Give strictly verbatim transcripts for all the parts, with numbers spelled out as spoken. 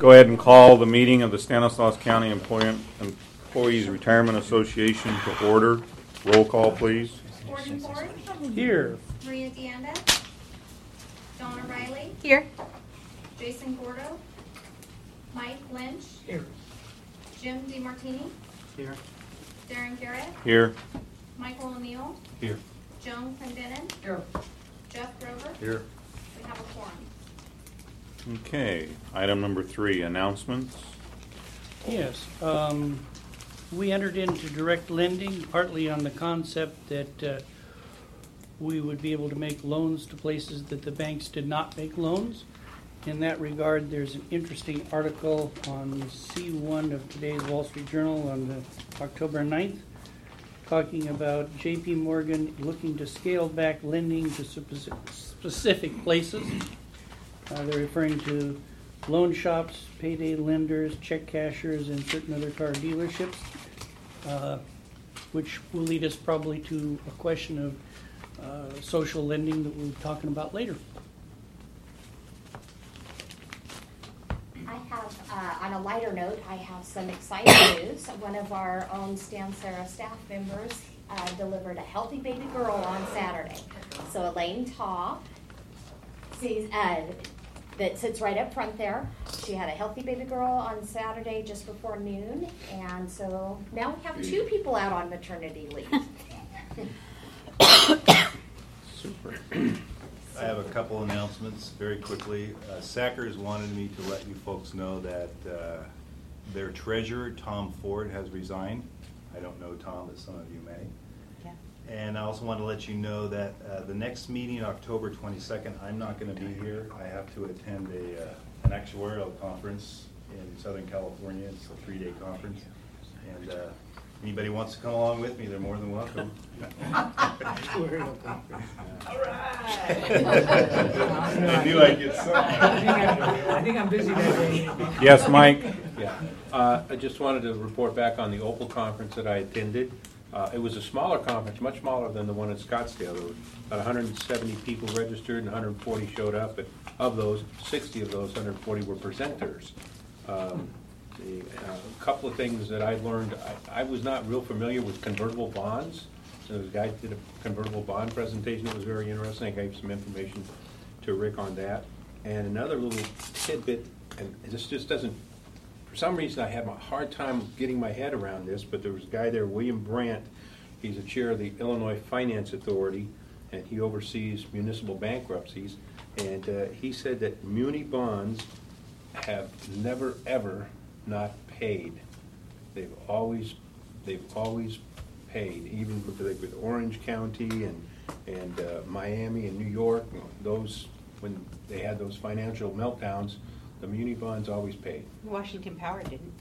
Go ahead and call the meeting of the Stanislaus County Employ- Employees Retirement Association to order. Roll call, please. Gordon Ford. Here. Maria Deanda. Donna Riley. Here. Jason Gordo. Mike Lynch. Here. Jim DeMartini. Here. Darren Garrett. Here. Michael O'Neill. Here. Joan Clendenin. Here. Jeff Grover. Here. We have a quorum. Okay, item number three, announcements. Yes. Um, we entered into direct lending partly on the concept that uh, we would be able to make loans to places that the banks did not make loans. In that regard, there's an interesting article on C one of today's Wall Street Journal on the October ninth, talking about J P Morgan looking to scale back lending to specific places. Uh, they're referring to loan shops, payday lenders, check cashers, and certain other car dealerships, uh, which will lead us probably to a question of uh, social lending that we'll be talking about later. I have, uh, on a lighter note, I have some exciting news. One of our own Stan Sarah staff members uh, delivered a healthy baby girl on Saturday. So Elaine Taw sees, uh, that sits right up front there. She had a healthy baby girl on Saturday just before noon, and so now we have two people out on maternity leave. Super. I have a couple announcements very quickly. Uh, Sackers wanted me to let you folks know that uh, their treasurer, Tom Ford, has resigned. I don't know Tom, but some of you may. Yeah. And I also want to let you know that uh, the next meeting, October twenty-second, I'm not going to be here. I have to attend a uh, an actuarial conference in Southern California. It's a three-day conference. And uh, anybody wants to come along with me, they're more than welcome. Actuarial conference. All right. I knew I'd get something. I think I'm busy that day. Yes, Mike? Yeah, uh, I just wanted to report back on the Opal conference that I attended. Uh, it was a smaller conference, much smaller than the one in Scottsdale. There were about one hundred seventy people registered and one hundred forty showed up, but of those, sixty of those one hundred forty were presenters. Um, the, uh, a couple of things that I learned, I, I was not real familiar with convertible bonds. So the guy did a convertible bond presentation that was very interesting. I gave some information to Rick on that. And another little tidbit, and this just doesn't, for some reason I have a hard time getting my head around this, but there was a guy there, William Brandt. He's the chair of the Illinois Finance Authority, and he oversees municipal bankruptcies. And uh, he said that muni bonds have never, ever not paid. They've always, they've always paid, even with, with Orange County and and uh, Miami and New York. Those, when they had those financial meltdowns, the muni bonds always paid. Washington Power didn't.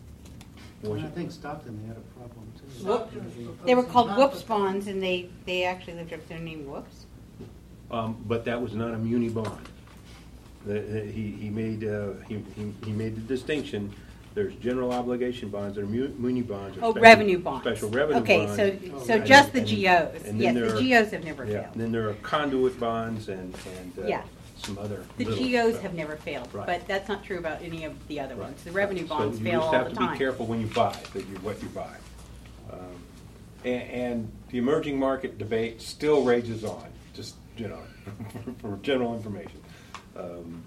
I think Stockton, they had a problem too. Whoop. They were called Whoops bonds, and they, they actually lived up their name Whoops. Um, but that was not a muni bond. The, the, he he made uh, he, he he made the distinction. There's general obligation bonds, there are mu- muni bonds. Or Oh, special, revenue bonds. Special revenue okay, bonds. Okay, so so And- just the and- G Os. and Yes, then the there are- G Os have never Yeah, failed. and then there are conduit bonds and, and uh, Yeah. some other. The little G Os stuff. have never failed, Right. but that's not true about any of the other Right. ones. The revenue bonds so fail you just all have the to time. be careful when you buy, that you, what you buy. Um, and, and the emerging market debate still rages on, just, you know, for general information. Um,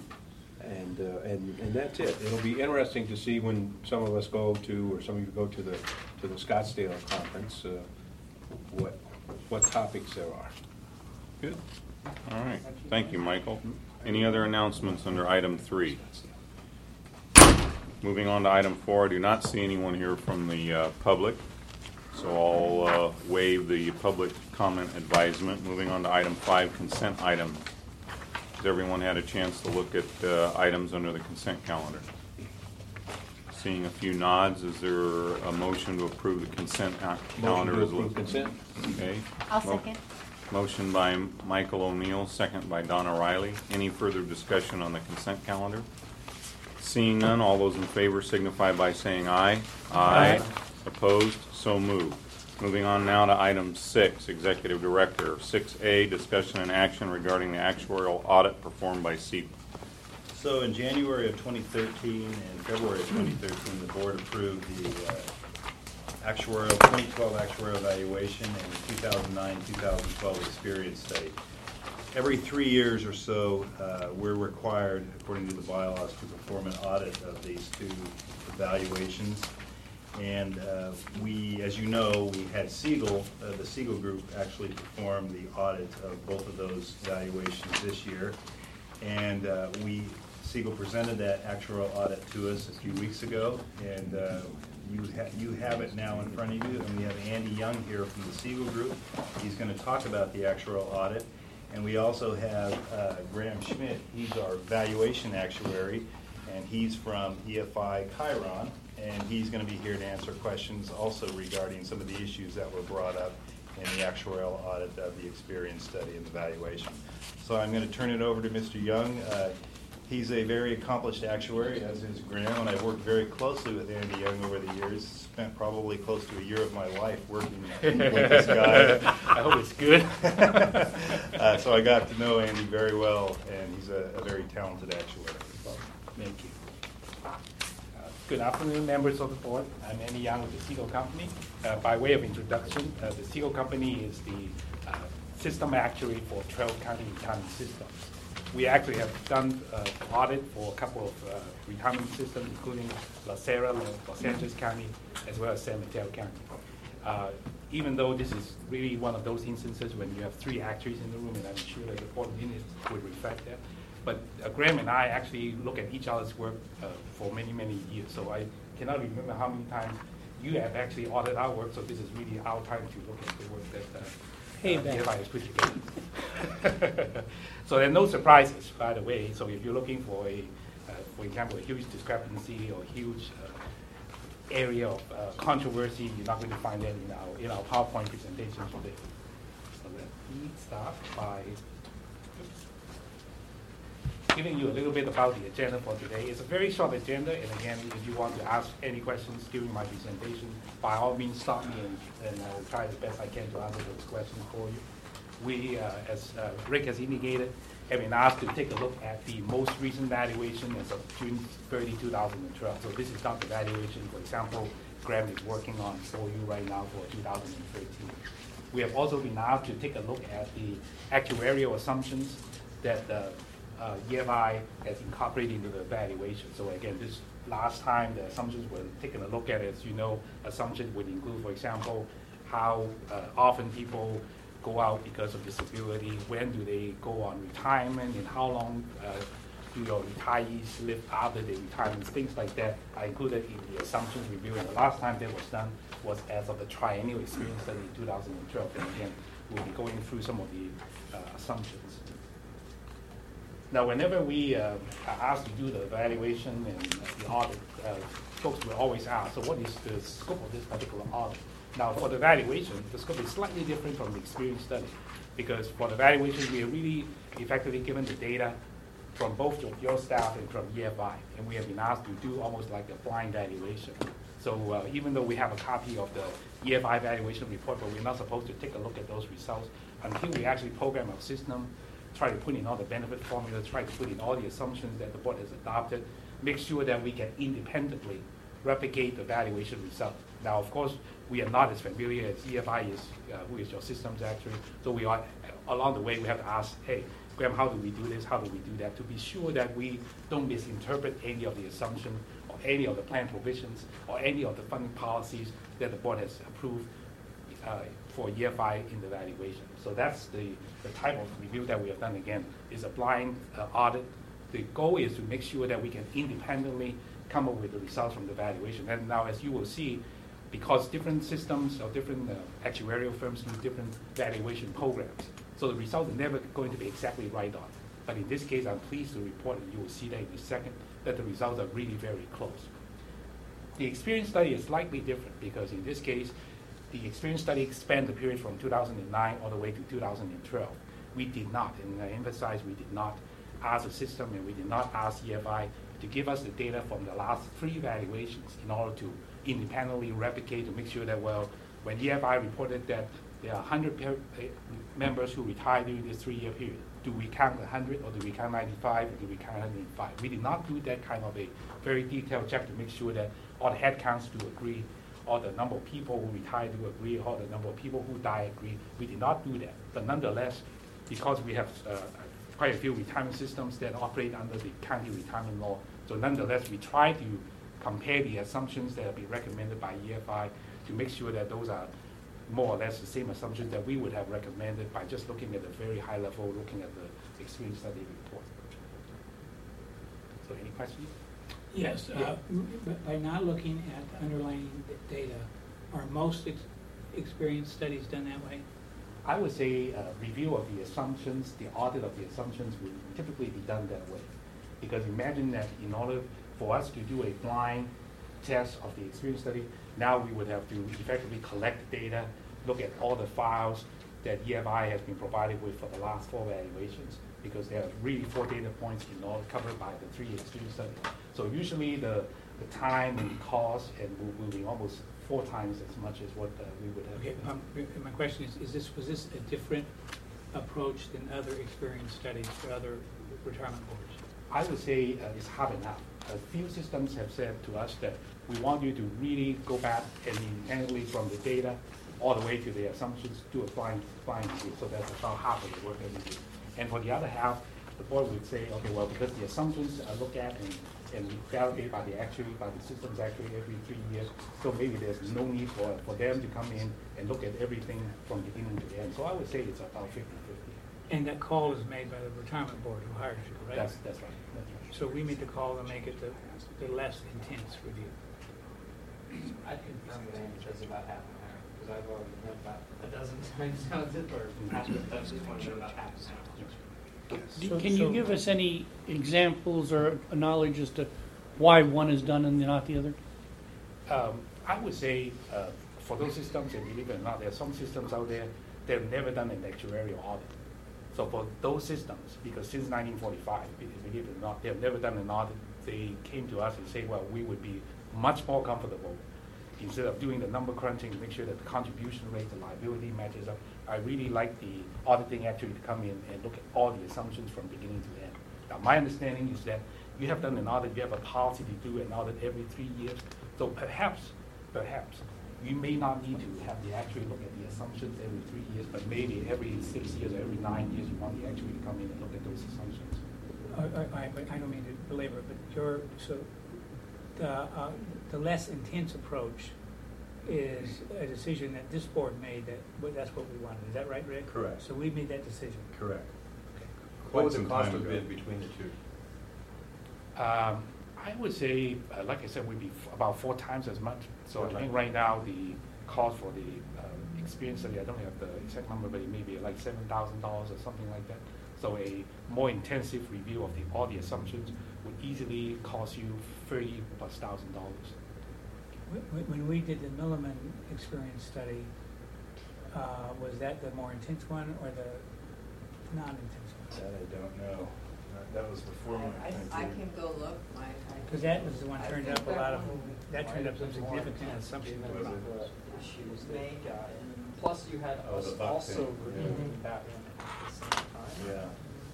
and, uh, and and that's it. It'll be interesting to see when some of us go to, or some of you go to the to the Scottsdale conference, uh, what what topics there are. Good. All right. Thank you, Michael. Any other announcements under item three? Moving on to item four, I do not see anyone here from the uh, public, so I'll uh, waive the public comment advisement. Moving on to item five, consent items. Has everyone had a chance to look at uh, items under the consent calendar? Seeing a few nods, is there a motion to approve the consent uh, calendar? Motion to as approve listed? consent. Okay. I'll Mo- second. Motion by Michael O'Neill, second by Donna Riley. Any further discussion on the consent calendar? Seeing none, all those in favor signify by saying aye. Aye. Opposed? So moved. Moving on now to item six, Executive Director. six A, discussion and action regarding the actuarial audit performed by C So in January of twenty thirteen and February of twenty thirteen, the board approved the uh, actuarial, twenty twelve actuarial evaluation and the two thousand nine two thousand twelve experience study. Every three years or so, uh, we're required, according to the bylaws, to perform an audit of these two evaluations. And uh, we, as you know, we had Siegel, uh, the Siegel Group actually performed the audit of both of those evaluations this year. And uh, we, Siegel presented that actuarial audit to us a few weeks ago, and uh, you, ha you have it now in front of you. And we have Andy Young here from the Siegel Group. He's going to talk about the actuarial audit. And we also have uh, Graham Schmidt. He's our valuation actuary, and he's from E F I Chiron. And he's going to be here to answer questions also regarding some of the issues that were brought up in the actuarial audit of the experience study and the valuation. So I'm going to turn it over to Mister Young. Uh, he's a very accomplished actuary, as is Graham, and I've worked very closely with Andy Young over the years. Spent probably close to a year of my life working with this guy. I hope it's good. uh, so I got to know Andy very well, and he's a, a very talented actuary. Thank you. Good afternoon, members of the board. I'm Andy Young with the Siegel Company. Uh, by way of introduction, uh, the Siegel Company is the uh, system actuary for twelve county retirement systems. We actually have done uh, audit for a couple of uh, retirement systems, including La Sierra, Los Angeles County, as well as San Mateo County. Uh, even though this is really one of those instances when you have three actuaries in the room, and I'm sure that the board minutes would reflect that. But uh, Graham and I actually look at each other's work uh, for many, many years. So I cannot remember how many times you have actually audited our work. So this is really our time to look at the work that uh, Hey, uh, Ben. E F I has put together. So there are no surprises, by the way. So if you're looking for a, uh, for example, a huge discrepancy or a huge uh, area of uh, controversy, you're not going to find that in our in our PowerPoint presentation today. So let me start by. Oops. Giving you a little bit about the agenda for today. It's a very short agenda, and again, if you want to ask any questions during my presentation, by all means stop me, and, and I will try the best I can to answer those questions for you. We, uh, as uh, Rick has indicated, have been asked to take a look at the most recent valuation as of June thirtieth, two thousand twelve. So this is not the valuation, for example, Graham is working on for you right now for two thousand thirteen. We have also been asked to take a look at the actuarial assumptions that the uh, E F I has incorporated into the valuation. So again, this last time the assumptions were taken a look at, as you know, assumptions would include, for example, how uh, often people go out because of disability, when do they go on retirement, and how long uh, do your retirees live after their retirement, things like that are included in the assumptions review. And the last time that was done was as of the triennial experience study in two thousand twelve. And again, we'll be going through some of the uh, assumptions. Now, whenever we uh, are asked to do the evaluation and the audit, uh, folks will always ask, so what is the scope of this particular audit? Now, for the evaluation, the scope is slightly different from the experience study, because for the evaluation, we are really effectively given the data from both of your staff and from E F I, and we have been asked to do almost like a blind valuation. So uh, even though we have a copy of the E F I evaluation report, but we're not supposed to take a look at those results until we actually program our system, try to put in all the benefit formulas, try to put in all the assumptions that the board has adopted, make sure that we can independently replicate the valuation result. Now, of course, we are not as familiar as E F I is, uh, who is your systems actuary, so we are, along the way, we have to ask, hey, Graham, how do we do this, how do we do that, to be sure that we don't misinterpret any of the assumptions or any of the plan provisions or any of the funding policies that the board has approved uh, for E F I in the valuation. So that's the, the type of review that we have done. Again, is a blind uh, audit. The goal is to make sure that we can independently come up with the results from the valuation. And now, as you will see, because different systems or different uh, actuarial firms use different valuation programs, so the results are never going to be exactly right on. But in this case, I'm pleased to report, and you will see that in a second, that the results are really very close. The experience study is slightly different because in this case, the experience study spanned the period from two thousand nine all the way to two thousand twelve. We did not, and I emphasize we did not ask the system and we did not ask E F I to give us the data from the last three valuations in order to independently replicate to make sure that, well, when E F I reported that there are one hundred members who retired during this three-year period, do we count one hundred, or do we count ninety-five, or do we count one hundred five? We did not do that kind of a very detailed check to make sure that all the head counts do agree, all the number of people who retire do agree, all the number of people who die agree. We did not do that. But nonetheless, because we have uh, quite a few retirement systems that operate under the county retirement law, so nonetheless, we try to compare the assumptions that have been recommended by E F I to make sure that those are more or less the same assumptions that we would have recommended by just looking at the very high level, looking at the experience study report. So any questions? Yes, uh, but by not looking at the underlying d- data, are most ex- experience studies done that way? I would say uh, review of the assumptions, the audit of the assumptions would typically be done that way. Because imagine that in order for us to do a blind test of the experience study, now we would have to effectively collect data, look at all the files that E F I has been provided with for the last four evaluations, because there are really four data points in all covered by the three experience studies. So usually the, the time and the cost and will, will be almost four times as much as what uh, we would have. Okay, um, my question is, is this, was this a different approach than other experience studies for other retirement boards? I would say uh, it's hard enough. A few systems have said to us that we want you to really go back and independently from the data all the way to the assumptions, do a blind, blind review. So that's about half of the work that we do. And for the other half, the board would say, okay, well, because the assumptions are looked at and, and validated by the actuary, by the systems actuary every three years, so maybe there's no need for, for them to come in and look at everything from beginning to end. So I would say it's about fifty fifty. And that call is made by the retirement board who hires you, right? That's, that's right. That's right. So we make the call to make it the, the less intense review. I confirm that it's about half an hour, because I've already read about a dozen times how it's it, or I just want to know about half an hour. Do- Can you give us any examples or knowledge as to why one is done and not the other? Um, I would say uh, for those systems, and believe it or not, there are some systems out there that have never done an actuarial audit. So for those systems, because since nineteen forty-five, be- believe it or not, they have never done an audit, they came to us and say, well, we would be much more comfortable instead of doing the number crunching to make sure that the contribution rate, the liability matches up. I really like the auditing actually to come in and look at all the assumptions from beginning to end. Now, my understanding is that you have done an audit, you have a policy to do an audit every three years. So perhaps, perhaps, you may not need to have the actuary look at the assumptions every three years, but maybe every six years or every nine years, you want the actuary to come in and look at those assumptions. I, I, but I don't mean to belabor, but your, so the, uh, the less intense approach is a decision that this board made that, well, that's what we wanted. Is that right, Rick? Correct. So we made that decision. Correct. What would Quite the some cost time have ago. been between the two? Um, I would say, uh, like I said, would be f- about four times as much. So I think right now the cost for the uh, experience study, I don't have the exact number, but it may be like seven thousand dollars or something like that. So a more intensive review of the, all the assumptions would easily cost you thirty plus thousand dollars. When, when we did the Milliman experience study, uh, was that the more intense one or the non-intense one? That I don't know. That- That was before my I, time. I too. can go look, my. Because that was the one I turned think up a lot of, one that turned up some might have been more significant intense assumptions. given Was the it? issues they got, and plus you had Oh, us the buck also thing, yeah. reviewing that one at the same time. Yeah.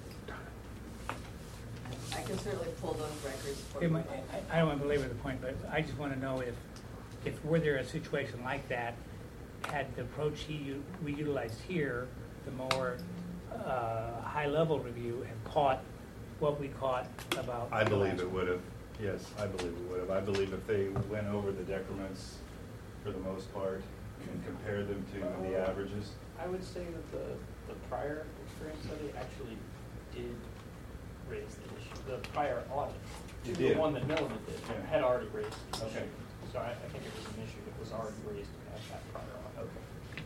I can certainly pull those records for Hey, you. my- I, I don't want to belabor the point, but I just want to know if, if were there a situation like that, had the approach he, u- we utilized here, the more uh, high-level review, have caught what we caught about. I the believe last it one? would have. Yes, I believe it would have. I believe if they went over the decrements for the most part and compared them to the averages. I would say that the, the prior experience study actually did raise the issue. The prior audit, It the did? one that Milliman did, Yeah. had already raised the issue. Okay. So I, I think it was an issue that was already raised at that prior audit. Okay.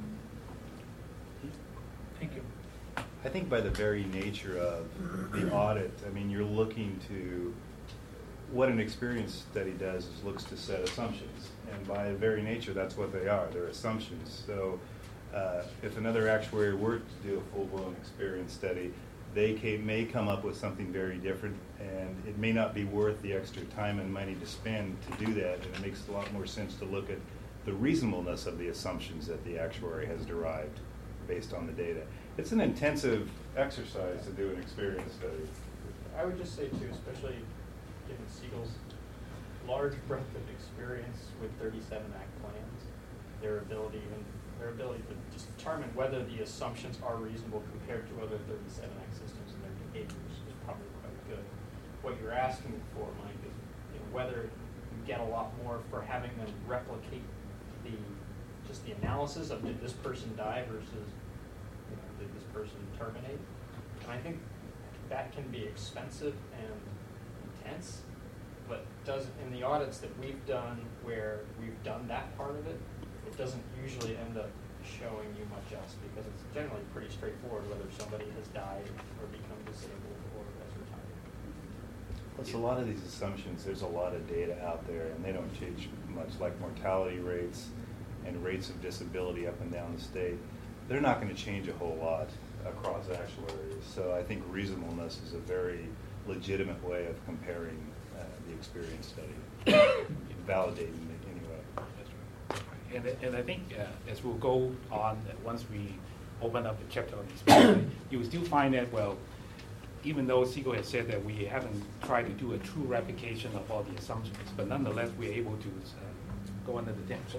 Thank you. I think by the very nature of the audit, I mean, you're looking to, what an experience study does is looks to set assumptions. And by very nature, that's what they are, they're assumptions. So uh, if another actuary were to do a full-blown experience study, they ca- may come up with something very different, and it may not be worth the extra time and money to spend to do that. And it makes a lot more sense to look at the reasonableness of the assumptions that the actuary has derived based on the data. It's an intensive exercise to do an experience study. I would just say too, especially given Siegel's large breadth of experience with thirty-seven Act plans, their ability and their ability to just determine whether the assumptions are reasonable compared to other thirty-seven Act systems and their behaviors is probably quite good. What you're asking for, Mike, is you know, whether you get a lot more for having them replicate the just the analysis of did this person die versus you know, did this person terminate. And I think that can be expensive and intense, but doesn't in the audits that we've done where we've done that part of it, it doesn't usually end up showing you much else because it's generally pretty straightforward whether somebody has died or become disabled or has retired. Plus, a lot of these assumptions, there's a lot of data out there, and they don't change much, like mortality rates and rates of disability up and down the state. They're not going to change a whole lot across actuaries. So I think reasonableness is a very legitimate way of comparing uh, the experience study, validating it anyway. And, and I think uh, as we'll go on, uh, once we open up the chapter on experience, you will still find that, well, even though Siegel has said that we haven't tried to do a true replication of all the assumptions, but nonetheless we're able to uh, go under the tent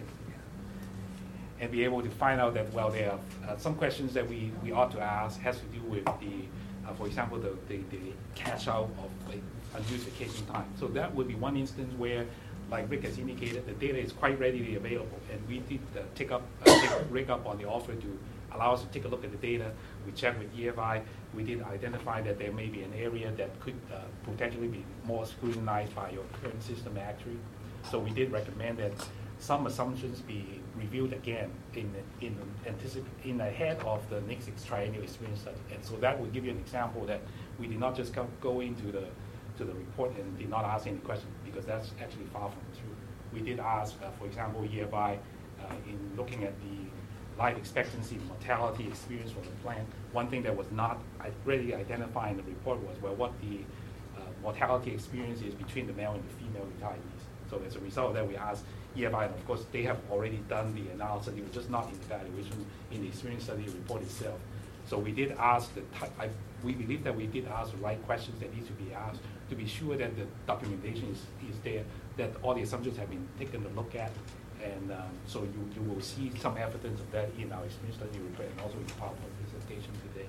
and be able to find out that, well, there are uh, some questions that we, we ought to ask has to do with the, uh, for example, the, the, the cash out of like, unused vacation time. So that would be one instance where, like Rick has indicated, the data is quite readily available, and we did uh, take up uh, take Rick up on the offer to allow us to take a look at the data. We checked with E F I. We did identify that there may be an area that could uh, potentially be more scrutinized by your current system actuary. So we did recommend that some assumptions be reviewed again in in anticip- in ahead of the next triennial experience study. And so that would give you an example that we did not just come, go into the to the report and did not ask any questions, because that's actually far from true. We did ask, uh, for example, E F I uh, in looking at the life expectancy, mortality experience for the plan. One thing that was not readily identified in the report was, well, what the uh, mortality experience is between the male and the female retirees. So as a result of that, we asked E F I, and of course they have already done the analysis. It was just not in the evaluation in the experience study report itself. So we did ask the type, I, we believe that we did ask the right questions that need to be asked to be sure that the documentation is, is there, that all the assumptions have been taken a look at. And um, so you, you will see some evidence of that in our experience study report and also in the PowerPoint presentation today.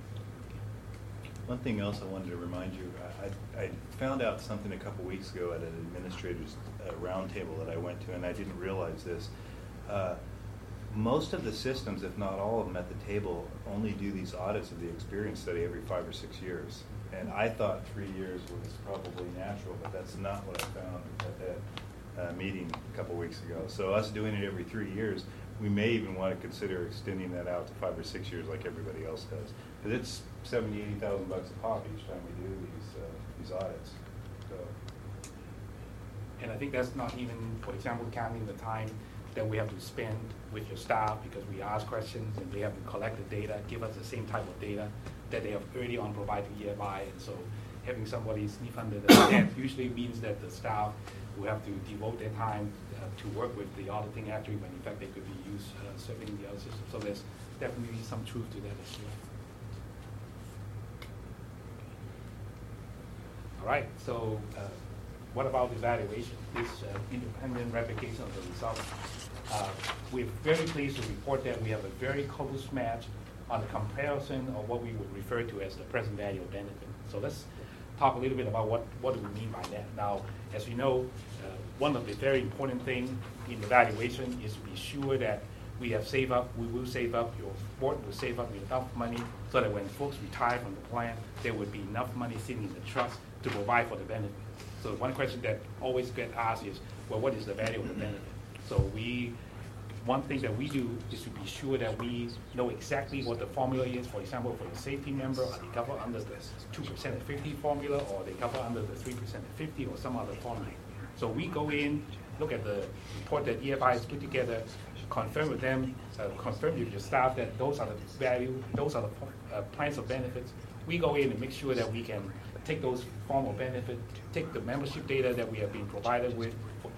One thing else I wanted to remind you, I, I found out something a couple weeks ago at an administrator's uh, roundtable that I went to, and I didn't realize this. Uh, most of the systems, if not all of them at the table, only do these audits of the experience study every five or six years. And I thought three years was probably natural, but that's not what I found at that uh, meeting a couple weeks ago. So us doing it every three years, we may even want to consider extending that out to five or six years like everybody else does. Because it's seventy, eighty thousand bucks a pop each time we do these uh, these audits. So. And I think that's not even, for example, counting the time that we have to spend with your staff, because we ask questions and they have to collect the data, give us the same type of data that they have early on provided to E F I. And so having somebody sniff under the tent usually means that the staff will have to devote their time uh, to work with the auditing actuary, when in fact they could be used uh, serving the other system. So there's definitely some truth to that as well. All right, so uh, what about evaluation? This uh, independent replication of the results. Uh, we're very pleased to report that we have a very close match on the comparison of what we would refer to as the present value of benefit. So let's talk a little bit about what, what do we mean by that. Now, as you know, uh, one of the very important things in evaluation is to be sure that we have saved up, we will save up, your board will save up enough money so that when folks retire from the plan, there would be enough money sitting in the trust to provide for the benefit. So one question that always gets asked is, well, what is the value of the benefit? So we, one thing that we do is to be sure that we know exactly what the formula is. For example, for the safety member, are they covered under the two percent and fifty formula, or are they covered under the three percent and fifty, or some other formula? So we go in, look at the report that E F I has put together, confirm with them, uh, confirm with your staff that those are the value, those are the uh, plans of benefits. We go in and make sure that we can take those form of benefit, take the membership data that we have been provided with for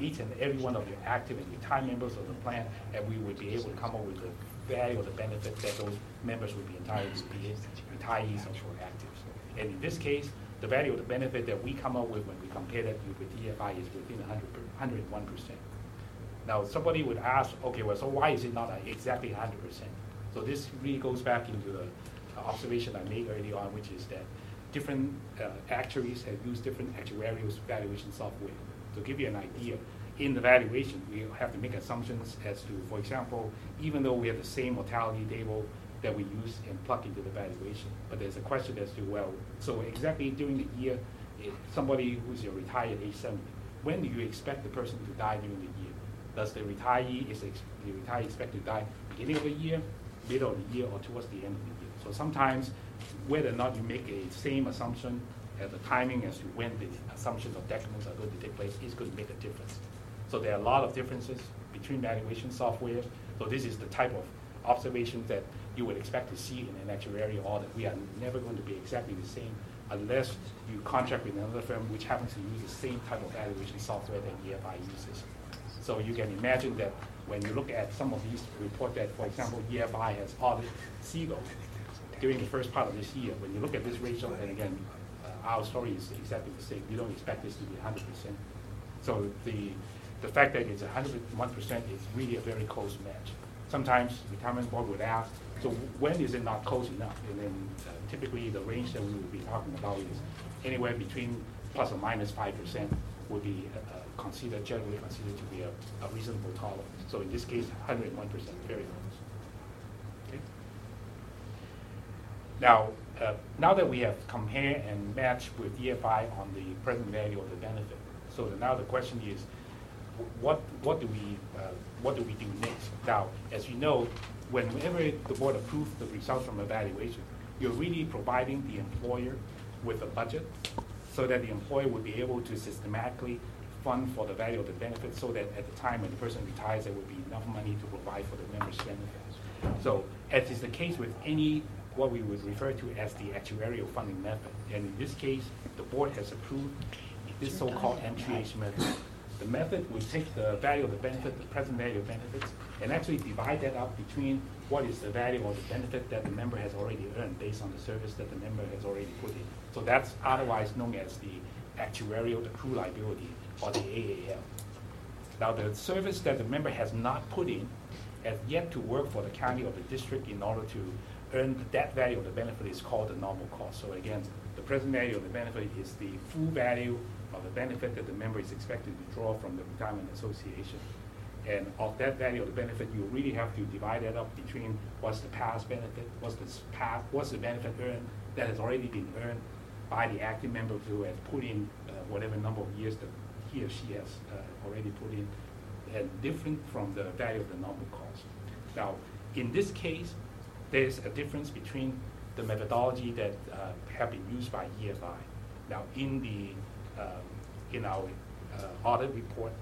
each and every one of your active and retired members of the plan, and we would be able to come up with the value or the benefit that those members would be entitled to, be it retirees or actives. And in this case, the value of the benefit that we come up with when we compare that with E F I is within one hundred one percent. Now, somebody would ask, okay, well, so why is it not exactly one hundred percent? So this really goes back into the observation I made early on, which is that different uh, actuaries have used different actuarial valuation software. To give you an idea, in the valuation, we have to make assumptions as to, for example, even though we have the same mortality table that we use and plug into the valuation, but there's a question as to, well, so exactly during the year, if somebody who's a retired at age seventy, when do you expect the person to die during the year? Does the retiree, is the retiree expected to die beginning of the year, middle of the year, or towards the end of the year? So sometimes, whether or not you make a same assumption at the timing as to when the assumptions or decrements are going to take place is going to make a difference. So there are a lot of differences between valuation software. So this is the type of observations that you would expect to see in an actuarial audit. We are never going to be exactly the same unless you contract with another firm which happens to use the same type of valuation software that E F I uses. So you can imagine that when you look at some of these reports that, for example, E F I has audited Seagull during the first part of this year, when you look at this ratio, and again, uh, our story is exactly the same. We don't expect this to be one hundred percent. So the, the fact that it's one hundred one percent is really a very close match. Sometimes retirement board would ask, so when is it not close enough? And then uh, typically the range that we would be talking about is anywhere between plus or minus five percent would be uh, considered, generally considered to be a, a reasonable tolerance. So in this case, one hundred one percent, very close. Okay. Now, uh, now that we have compared and matched with E F I on the present value of the benefit, so the, now the question is, what what do we uh, what do we do next? Now, as you know, whenever the board approves the results from evaluation, you're really providing the employer with a budget so that the employer would be able to systematically fund for the value of the benefit so that at the time when the person retires, there would be enough money to provide for the members' benefits. So as is the case with any, what we would refer to as the actuarial funding method, and in this case, the board has approved this so-called M T H method. The method would take the value of the benefit, the present value of benefits, and actually divide that up between what is the value of the benefit that the member has already earned based on the service that the member has already put in. So that's otherwise known as the actuarial accrued liability, or the A A L. Now, the service that the member has not put in has yet to work for the county or the district in order to earn that value of the benefit is called the normal cost. So again, the present value of the benefit is the full value of the benefit that the member is expected to draw from the retirement association. And of that value of the benefit, you really have to divide that up between what's the past benefit, what's the past, what's the benefit earned that has already been earned by the active member who has put in uh, whatever number of years that he or she has uh, already put in, and different from the value of the normal cost. Now, in this case, there's a difference between the methodology that uh, have been used by E F I. Now, in the um, in our uh, audit report,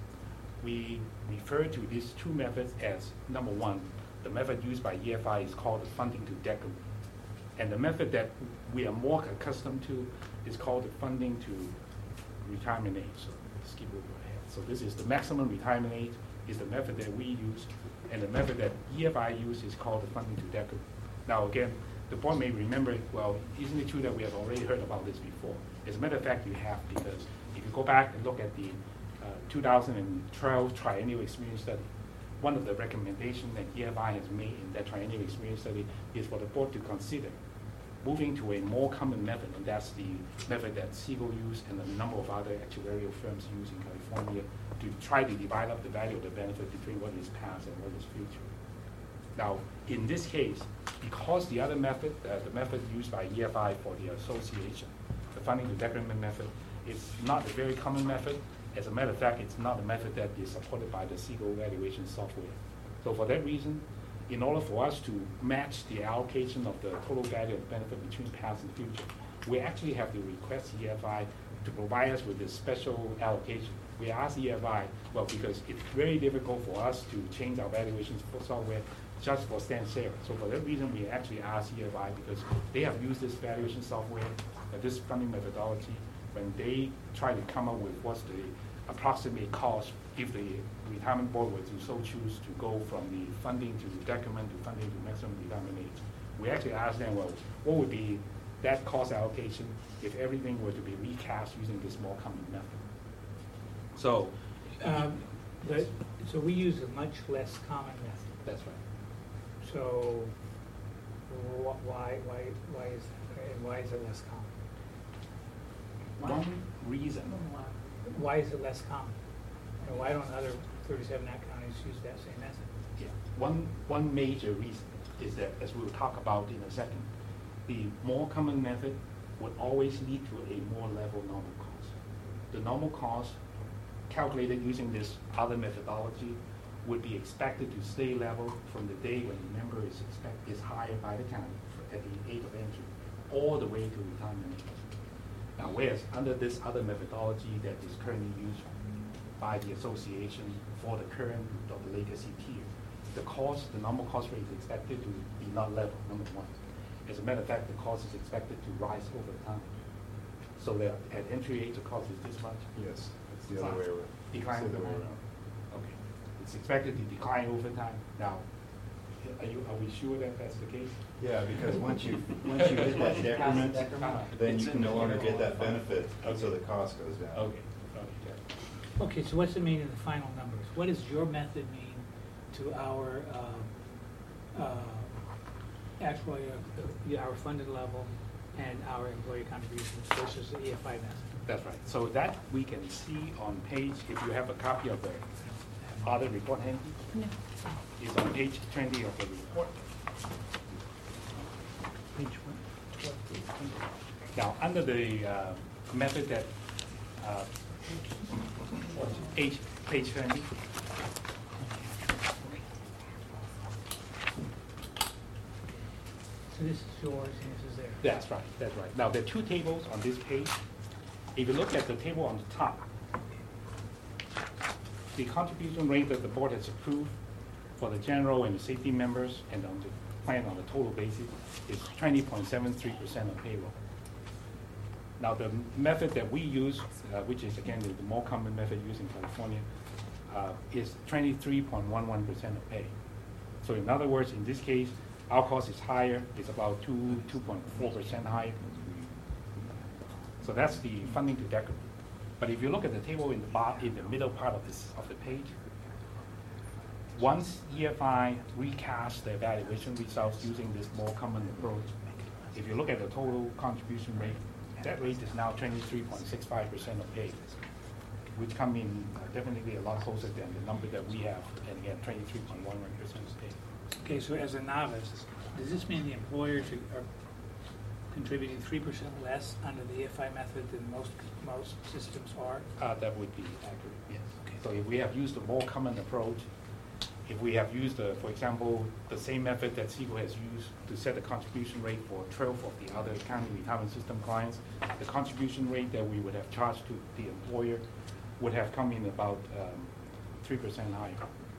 we refer to these two methods as, number one, the method used by E F I is called the funding to decrement. And the method that we are more accustomed to is called the funding to retirement age. So skip over ahead. So this is the maximum retirement age is the method that we use, and the method that E F I use is called the funding to decrement. Now again, the board may remember, well, isn't it true that we have already heard about this before? As a matter of fact, you have, because if you go back and look at the uh, two thousand twelve triennial experience study, one of the recommendations that E F I has made in that triennial experience study is for the board to consider moving to a more common method, and that's the method that Seagull used and a number of other actuarial firms use in California to try to divide up the value of the benefit between what is past and what is future. Now, in this case, because the other method, uh, the method used by E F I for the association, the funding to decrement method, is not a very common method. As a matter of fact, it's not a method that is supported by the Seagull valuation software. So for that reason, in order for us to match the allocation of the total value of the benefit between past and future, we actually have to request E F I to provide us with this special allocation. We ask E F I, well, because it's very difficult for us to change our valuation software just for Stansera. So for that reason, we actually ask E F I because they have used this valuation software, uh, this funding methodology, when they try to come up with what's the approximate cost if the retirement board were to so choose to go from the funding to decrement to funding to maximum retirement age. We actually asked them, well, what would be that cost allocation if everything were to be recast using this more common method? So, Um, but, so we use a much less common method. that's right. So wh- why, why, why is, and why is it less common? One reason, Why is it less common? And why don't other thirty-seven Act counties use that same method? yeah, one, one major reason is that, as we'll talk about in a second, the more common method would always lead to a more level normal cost. The normal cost calculated using this other methodology would be expected to stay level from the day when the member is expect, is hired by the county for, at the age of entry, all the way to retirement age. Now, whereas under this other methodology that is currently used by the association for the current or the legacy tier, the cost, the normal cost rate is expected to be not level, number one. As a matter of fact, the cost is expected to rise over time. So that at entry age, the cost is this much. Yes, it's the other way around. Decline It's over the other way time. around. Okay. It's expected to decline over time. Now, are you, are we sure that that's the case? Yeah, because once you, once you hit that decrement, then you can no longer get that benefit, so the cost goes down. Okay. Okay. Okay, so what's the meaning of the final numbers? What does your method mean to our, uh, uh, actually, uh, our funded level and our employee contributions versus the E F I method? That's right. So that we can see on page, if you have a copy of the other report handy, No. is on page twenty of the report. Page one. Now, under the uh, method that, uh, page, page twenty, So this is yours and this is theirs. that's right, that's right. Now, there are two tables on this page. If you look at the table on the top, the contribution rate that the board has approved for the general and the safety members and on the plan on a total basis is twenty point seven three percent of payroll. Now, the method that we use, uh, which is again the the more common method used in California, uh, is twenty-three point one one percent of pay. So in other words, in this case, our cost is higher, it's about two, two point four percent higher. So that's the funding to decrement. But if you look at the table in the bottom, in the middle part of this, of the page, once E F I recast the evaluation results using this more common approach, if you look at the total contribution rate, that rate is now twenty-three point six five percent of pay, which come in uh, definitely a lot closer than the number that we have, and again, twenty-three point one one percent of pay. Okay, so as a novice, does this mean the employers are are contributing three percent less under the E F I method than most, most systems are? Uh, that would be accurate, yes. Okay. So if we have used a more common approach, if we have used, uh, for example, the same method that Segal has used to set the contribution rate for twelve of the other county retirement system clients, the contribution rate that we would have charged to the employer would have come in about um, three percent higher.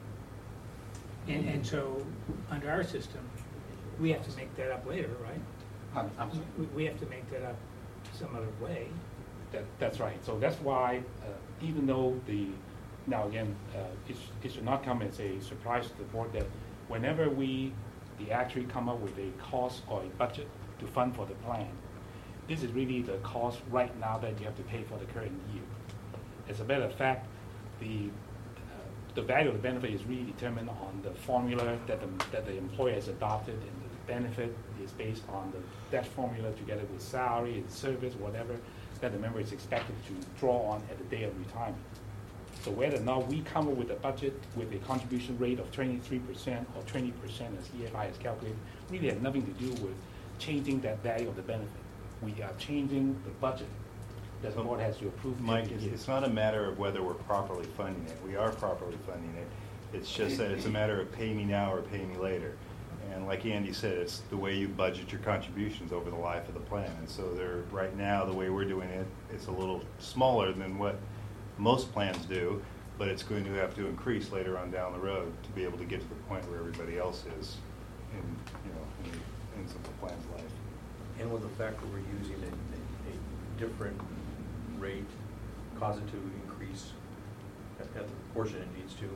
And, and so, under our system, we have to make that up later, right? I'm, I'm sorry. We, we have to make that up some other way. That, that's right. So that's why, uh, even though the, now again, uh, it, sh- it should not come as a surprise to the board that whenever we, the actuary come up with a cost or a budget to fund for the plan, this is really the cost right now that you have to pay for the current year. As a matter of fact, the, uh, the value of the benefit is really determined on the formula that the, that the employer has adopted, and the benefit is based on the, that formula together with salary and service, whatever, that the member is expected to draw on at the day of retirement. So whether or not we come up with a budget with a contribution rate of twenty-three percent or twenty percent as E F I has calculated, really has nothing to do with changing that value of the benefit. We are changing the budget that the board has to approve. Mike, every it's, year. it's not a matter of whether we're properly funding it. We are properly funding it. It's just that it's a matter of pay me now or pay me later. And like Andy said, it's the way you budget your contributions over the life of the plan. And so they're, right now, the way we're doing it, it's a little smaller than what most plans do, but it's going to have to increase later on down the road to be able to get to the point where everybody else is in, you know, in, in some of the plan's life. And will the fact that we're using a, a, a different rate cause it to increase at at the proportion it needs to.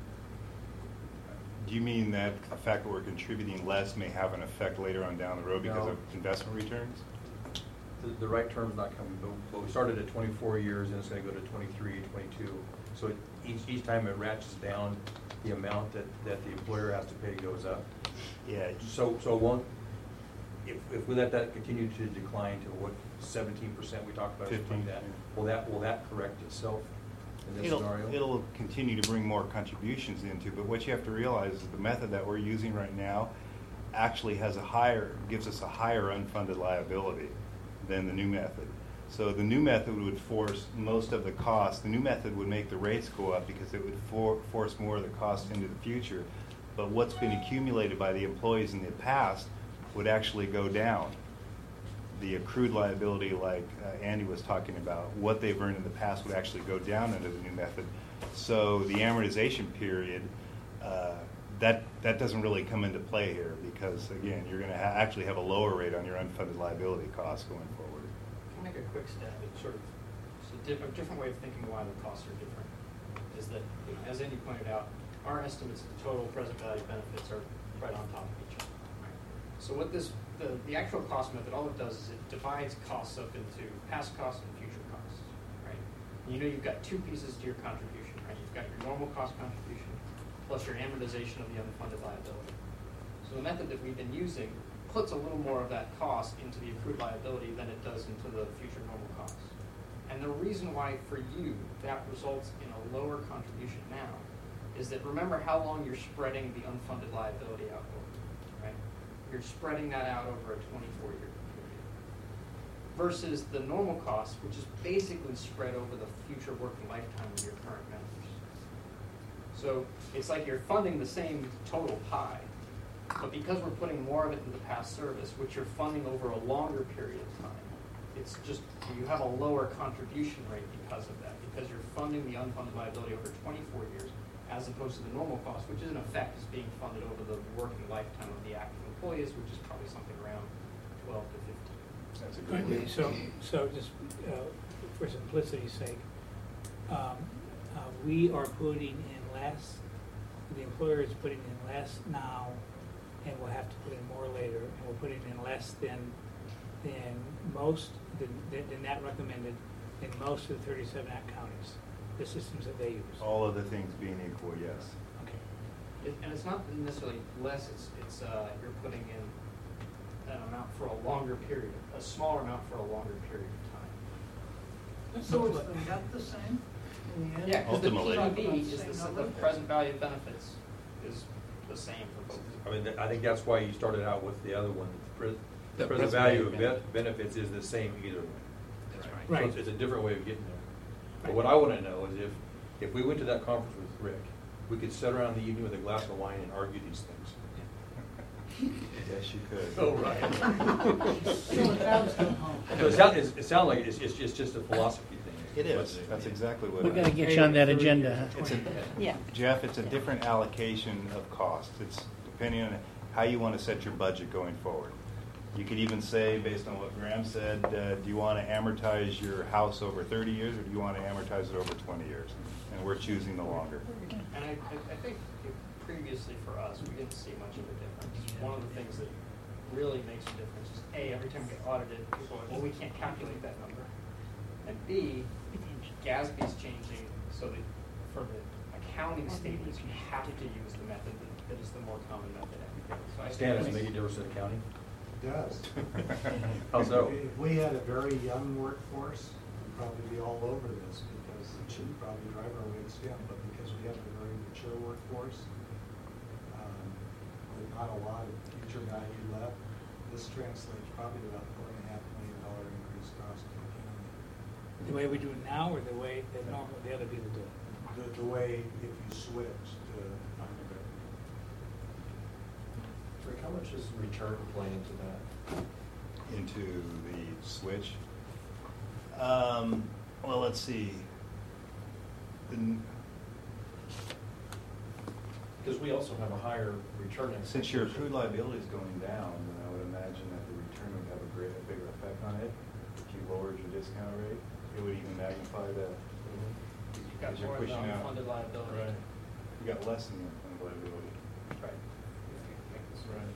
Do you mean that the fact that we're contributing less may have an effect later on down the road because No. of investment returns? The, the right term's not coming, but, but we started at twenty-four years, and it's gonna go to twenty-three, twenty-two. So it- each, each time it ratchets down, the amount that, that the employer has to pay goes up. Yeah. So, so it won't, if, if we let that continue to decline to what, seventeen percent we talked about, something like that, fifteen, will that, will that correct itself in this It'll, scenario? it'll continue to bring more contributions into, but what you have to realize is the method that we're using right now actually has a higher, gives us a higher unfunded liability than the new method. So the new method would force most of the cost, the new method would make the rates go up because it would for, force more of the cost into the future. But what's been accumulated by the employees in the past would actually go down. The accrued liability, like uh, Andy was talking about, what they've earned in the past would actually go down under the new method. So the amortization period, uh, that that doesn't really come into play here because, again, you're going to ha- actually have a lower rate on your unfunded liability costs going forward. I'll make a quick stab at sort of it's a, diff- a different way of thinking why the costs are different. Is that, you know, as Andy pointed out, our estimates of total present value benefits are right on top of each other. Right? So what this, the, the actual cost method, all it does is it divides costs up into past costs and future costs. Right? And you know you've got two pieces to your contribution. Right? You've got your normal cost contribution plus your amortization of the unfunded liability. So the method that we've been using puts a little more of that cost into the accrued liability than it does into the future normal costs. And the reason why for you that results in a lower contribution now is that remember how long you're spreading the unfunded liability out over, right? You're spreading that out over a twenty-four year period. Versus the normal cost, which is basically spread over the future working lifetime of your current members. So it's like you're funding the same total pie, but because we're putting more of it into past service, which you're funding over a longer period of time, it's just, you have a lower contribution rate because of that, because you're funding the unfunded liability over twenty-four years, as opposed to the normal cost, which in effect is being funded over the working lifetime of the active employees, which is probably something around twelve to fifteen. That's a good Okay, way. so, so just uh, for simplicity's sake, um, uh, we are putting in less, the employer is putting in less now, and we'll have to put in more later, and we're putting in less than, than most, than, than that recommended in most of the thirty-seven Act counties, the systems that they use. All other things being equal, yes. Okay. It, and it's not necessarily less, it's, it's uh, you're putting in an amount for a longer period, a smaller amount for a longer period of time. So is the net the same in the end? Yeah, because the Ultimately. P V is the, Same the number? present value of benefits is the same for both. I mean, I think that's why you started out with the other one. The pre- The The present present value value of benefit. be- benefits is the same either way. That's So right. it's- It's a different way of getting there. But what I want to know is if, if we went to that conference with Rick, we could sit around the evening with a glass of wine and argue these things. Yes, you could. Oh, right. So the cows come home. So it sounds, it sounds like it's, it's, it's just a philosophy thing. It is. That's exactly what We it gotta is. get you on that agenda, huh? It's a, Yeah. Jeff, it's a different allocation of costs. It's depending on how you want to set your budget going forward. You could even say, based on what Graham said, uh, do you want to amortize your house over thirty years or do you want to amortize it over twenty years? And we're choosing the longer. And I, I, I think previously for us, we didn't see much of a difference. One of the things that really makes a difference is A, every time we get audited, people are like, well, we can't calculate that number. And B, GASB's changing so that for the accounting statements, you have to use the method that, that is the more common method. So I Stan, does think it make a difference in accounting? Does. How so? If we had a very young workforce, we'd probably be all over this because it should probably drive our rates down, but because we have a very mature workforce, um, with not a lot of future value left, this translates probably to about four and a half million dollar increased cost to the county. The way we do it now, or the way that normally the other people do it? The, the way if you switch to undergrad. Rick, how much does return play into that? Into the switch. Um, well, let's see. The, n- Because we also have a higher return. since your accrued liability is going down, then I would imagine that the return would have a great, a bigger effect on it. If you lowered your discount rate, it would even magnify the, got Because you're more of the pushing out. unfunded liability. Right. You got less than the unfunded liability. Right. That's right.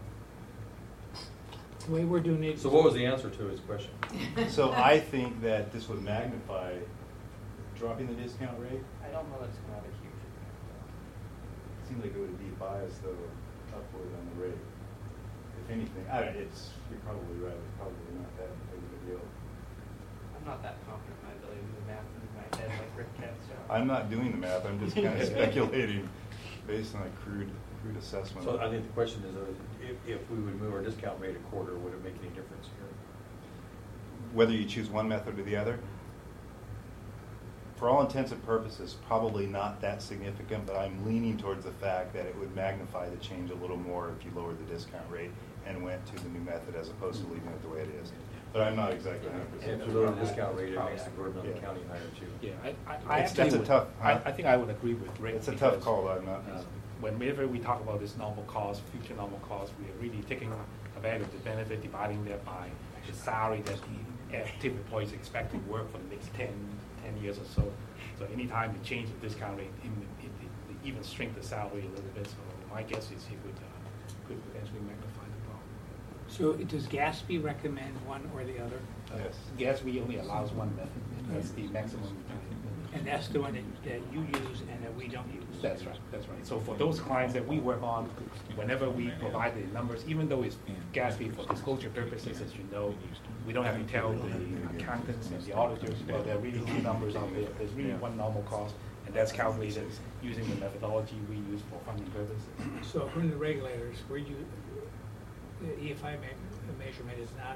The way we're doing it. So what was the answer to his question? So I think that this would magnify dropping the discount rate. I don't know that's gonna have a huge impact. It seems like it would be biased though upward on the rate. If anything, I don't, it's, you're probably right, it's probably not that big of a deal. I'm not that confident in my ability to do the math in my head like Rick Katz. I'm not doing the math, I'm just kind of speculating based on a crude, crude assessment. So I think the question is, uh, if, if we would move our discount rate a quarter, would it make any difference here? Whether you choose one method or the other, for all intents and purposes, probably not that significant, but I'm leaning towards the fact that it would magnify the change a little more if you lowered the discount rate and went to the new method as opposed to leaving it the way it is. But I'm not exactly one hundred percent. If you lower the discount rate, it makes the burden on the Yeah. county higher too. Yeah, I, I, I It's- actually that's a would- tough- I, huh? I think I would agree with Rick. It's a tough because, call, I'm not. uh, Whenever we talk about this normal cost, future normal cost, we are really taking advantage of the benefit, dividing that by the salary that the active employees expect to work for the next ten, ten years or so. So anytime you change the discount rate, it, it, it, it even shrink the salary a little bit. So my guess is it would, uh, could potentially magnify the problem. So does Gatsby recommend one or the other? Yes. Gatsby only allows one method. That's the maximum. And that's the one that, that you use and that we don't use? That's right, that's right. So for those clients that we work on, whenever we provide the numbers, even though it's Gatsby for disclosure purposes, as you know, we don't have to tell the accountants and the auditors, well, there are really two numbers out there. There's really one normal cost, and that's calculated using the methodology we use for funding purposes. So according to the regulators, where you, the E F I me- measurement is not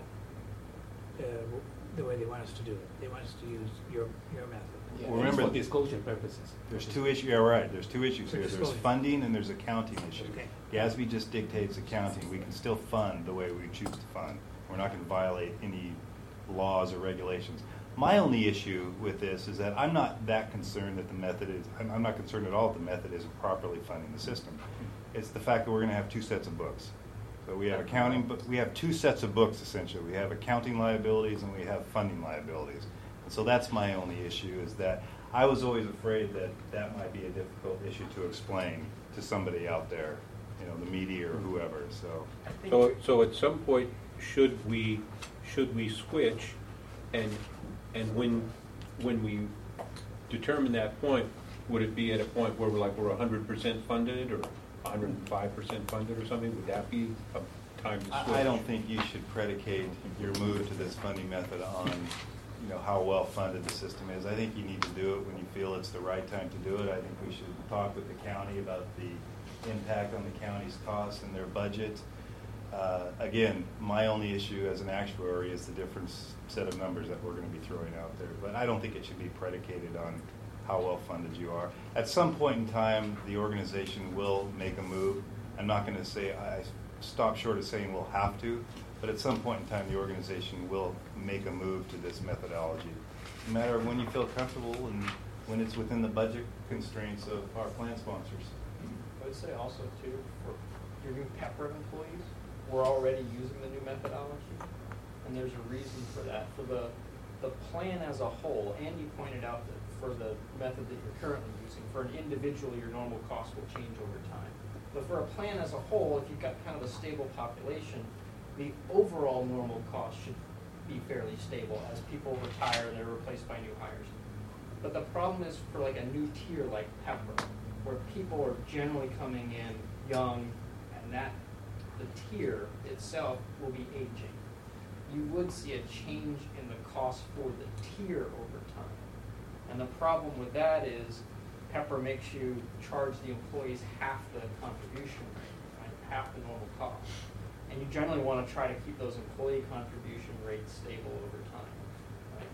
uh, the way they want us to do it. They want us to use your, your method. Yeah, Well, it's remember- for disclosure purposes. There's two issues, yeah, right, there's two issues For here. There's disclosure. funding and there's accounting issue. Okay. GASB just dictates accounting. We can still fund the way we choose to fund. We're not going to violate any laws or regulations. My only issue with this is that I'm not that concerned that the method is, I'm, I'm not concerned at all that the method isn't properly funding the system. It's the fact that we're going to have two sets of books. So we have accounting, but we have two sets of books essentially. We have accounting liabilities and we have funding liabilities. And so that's my only issue, is that I was always afraid that that might be a difficult issue to explain to somebody out there, you know, the media or whoever. So So, so at some point, should we, should we switch, and, and when, when we determine that point, would it be at a point where we're like, we're hundred percent funded, or hundred and five percent funded or something? Would that be a time to switch? I, I don't think you should predicate your move to this funding method on, you know, how well funded the system is. I think you need to do it when you feel it's the right time to do it. I think we should talk with the county about the impact on the county's costs and their budget. Uh, again, my only issue as an actuary is the different set of numbers that we're going to be throwing out there. But I don't think it should be predicated on how well funded you are. At some point in time, the organization will make a move. I'm not going to say, I stop short of saying we'll have to, but at some point in time, the organization will make a move to this methodology. No matter of when you feel comfortable and when it's within the budget constraints of our plan sponsors. I would say also too, for your new Pepper employees, we're already using the new methodology, and there's a reason for that. For the, the plan as a whole, Andy pointed out that for the method that you're currently using, for an individual, your normal cost will change over time. But for a plan as a whole, if you've got kind of a stable population, the overall normal cost should be fairly stable as people retire and they're replaced by new hires. But the problem is for like a new tier like Pepper, where people are generally coming in young, and that the tier itself will be aging. You would see a change in the cost for the tier over time. And the problem with that is Pepper makes you charge the employees half the contribution rate, right? Half the normal cost. And you generally want to try to keep those employee contribution rates stable over time, right?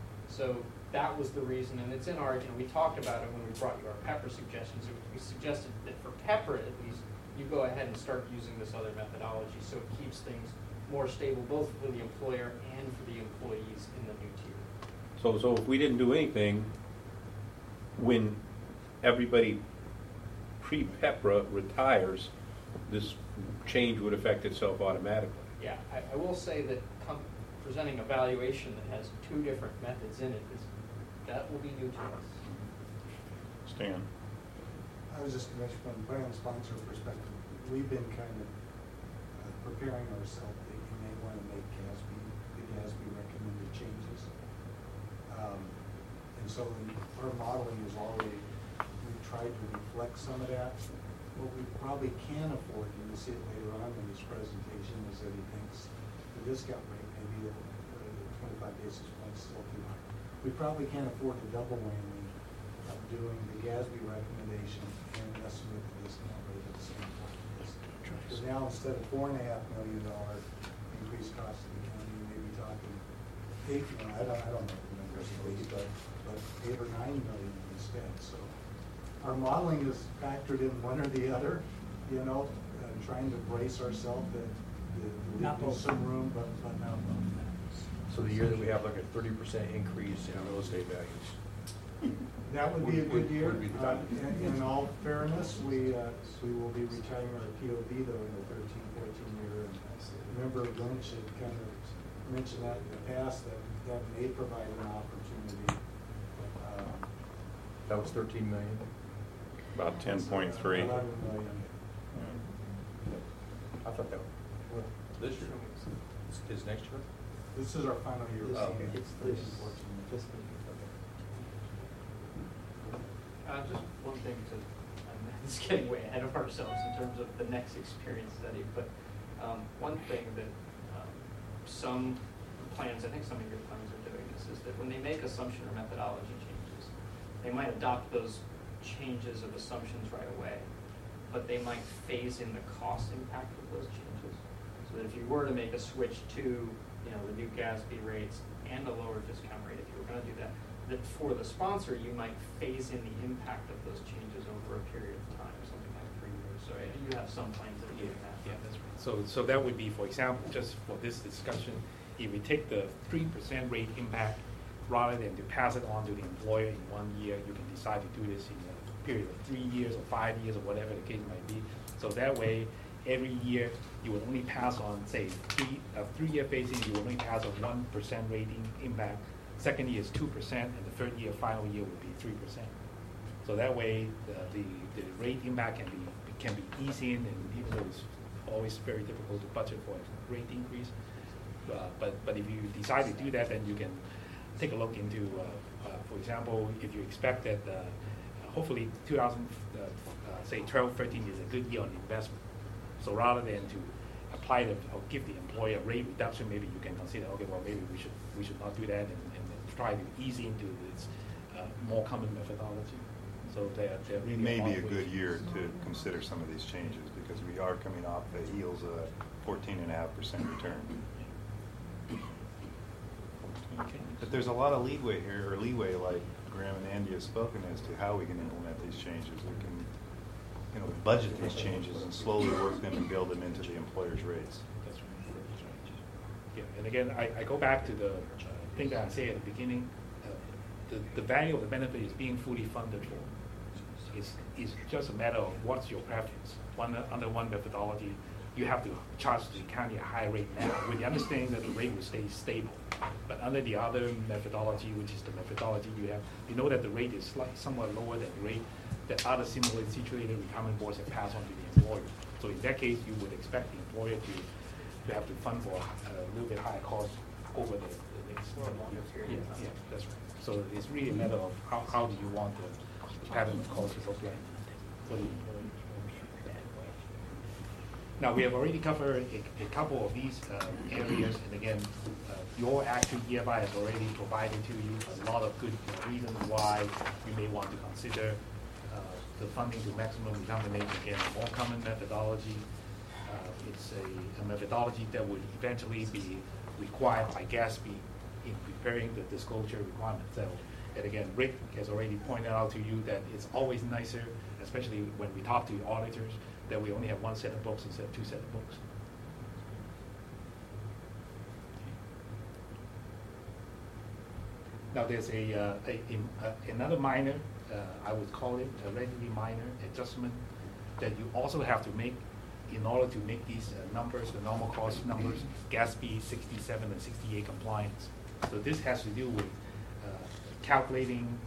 So that was the reason, and it's in our, you know, we talked about it when we brought you our Pepper suggestions. We suggested that for Pepper at least, you go ahead and start using this other methodology so it keeps things more stable both for the employer and for the employees in the new tier. So, so if we didn't do anything, when everybody pre-PEPRA retires, this change would affect itself automatically. Yeah, I, I will say that com- presenting a valuation that has two different methods in it is, that will be new to us. Stan? I was just going to mention from a plan sponsor perspective, we've been kind of uh, preparing ourselves that you may want to make GASB, the GASB recommended changes. Um, and so in, our modeling is already, we've tried to reflect some of that. What we probably can afford, and you'll see it later on in this presentation, is that he thinks the discount rate may be uh, twenty-five basis points still too high. We probably can't afford the double whammy of doing the GASB recommendation and messing with the discount rate at the same time. Because now instead of four and a half million dollar increased cost of the county, you may be talking eight, you know, I don't, I don't know the numbers please, but, but eight or nine million instead. So our modeling is factored in one or the other, you know, and trying to brace ourselves that that Not there's both. some room, but, but not both. So the year that we have like a thirty percent increase in real estate values. That would be a Would- good would- year. would be the Uh, time. In in all fairness, we, uh, we will be retiring our P O V though in the thirteen, fourteen year. And Member Lynch had kind of mentioned that in the past, that that may provide an opportunity. um, That was thirteen million. About ten point three. eleven million. I thought that, well, this year, is next year? This is our final year. Oh, okay. It's thirteen, fourteen. Uh, just one thing to, I'm just getting way ahead of ourselves in terms of the next experience study, but um, one thing that um, some plans, I think some of your plans are doing this, is that when they make assumption or methodology changes, they might adopt those changes of assumptions right away, but they might phase in the cost impact of those changes. So that if you were to make a switch to, you know, the new GASB rates and a lower discount rate, if you were going to do that, that for the sponsor, you might phase in the impact of those changes over a period of time, something like three years. So uh, you have some plans that are doing that. Yeah, that's right. So, so that would be, for example, just for this discussion, if we take the three percent rate impact, rather than to pass it on to the employer in one year, you can decide to do this in a period of three years or five years or whatever the case might be. So that way, every year, you would only pass on, say, three, a three-year phasing, you would only pass on one percent rating impact. Second year is two percent, and the third year, final year would be three percent. So that way, the, the, the rate impact can be, can be easy in, and even though it's always very difficult to budget for a rate increase. Uh, but, but if you decide to do that, then you can take a look into, uh, uh, for example, if you expect that uh, hopefully two thousand, uh, uh, say twelve, thirteen is a good year on investment. So rather than to apply the, or give the employer rate reduction, maybe you can consider, okay, well, maybe we should we should not do that and, and try to ease into this uh, more common methodology. So they're, they're really It may be a always- good year to consider some of these changes because we are coming off the heels of a fourteen and a half percent return. Okay. But there's a lot of leeway here, or leeway, like Graham and Andy have spoken, as to how we can implement these changes. We can, you know, budget these changes and slowly work them and build them into the employer's rates. That's right. That's right. Yeah, and again, I, I go back to the thing that I said at the beginning. Uh, the, the value of the benefit is being fully funded for. It's, it's just a matter of what's your preference. One, under one methodology, you have to charge the county a higher rate now, with the understanding that the rate will stay stable. But under the other methodology, which is the methodology you have, you know that the rate is slight, somewhat lower than the rate that other similarly situated retirement boards have passed on to the employer. So in that case, you would expect the employer to, to have to fund for a, a little bit higher cost over the, the next year. Yeah, yeah, that's right. So it's really a matter of how, how do you want the, the pattern of cost to look like for the employer. Now, we have already covered a, a couple of these uh, areas, and again, uh, your actual E F I has already provided to you a lot of good reasons why you may want to consider uh, the funding to maximum determination, again, a more common methodology. Uh, it's a, a methodology that would eventually be required by GASB in preparing the disclosure requirements. So, and again, Rick has already pointed out to you that it's always nicer, especially when we talk to auditors, that we only have one set of books instead of two set of books. Now there's a, uh, a, a another minor, uh, I would call it a relatively minor adjustment that you also have to make in order to make these uh, numbers, the normal cost numbers, GASB sixty-seven and sixty-eight compliance. So this has to do with uh, calculating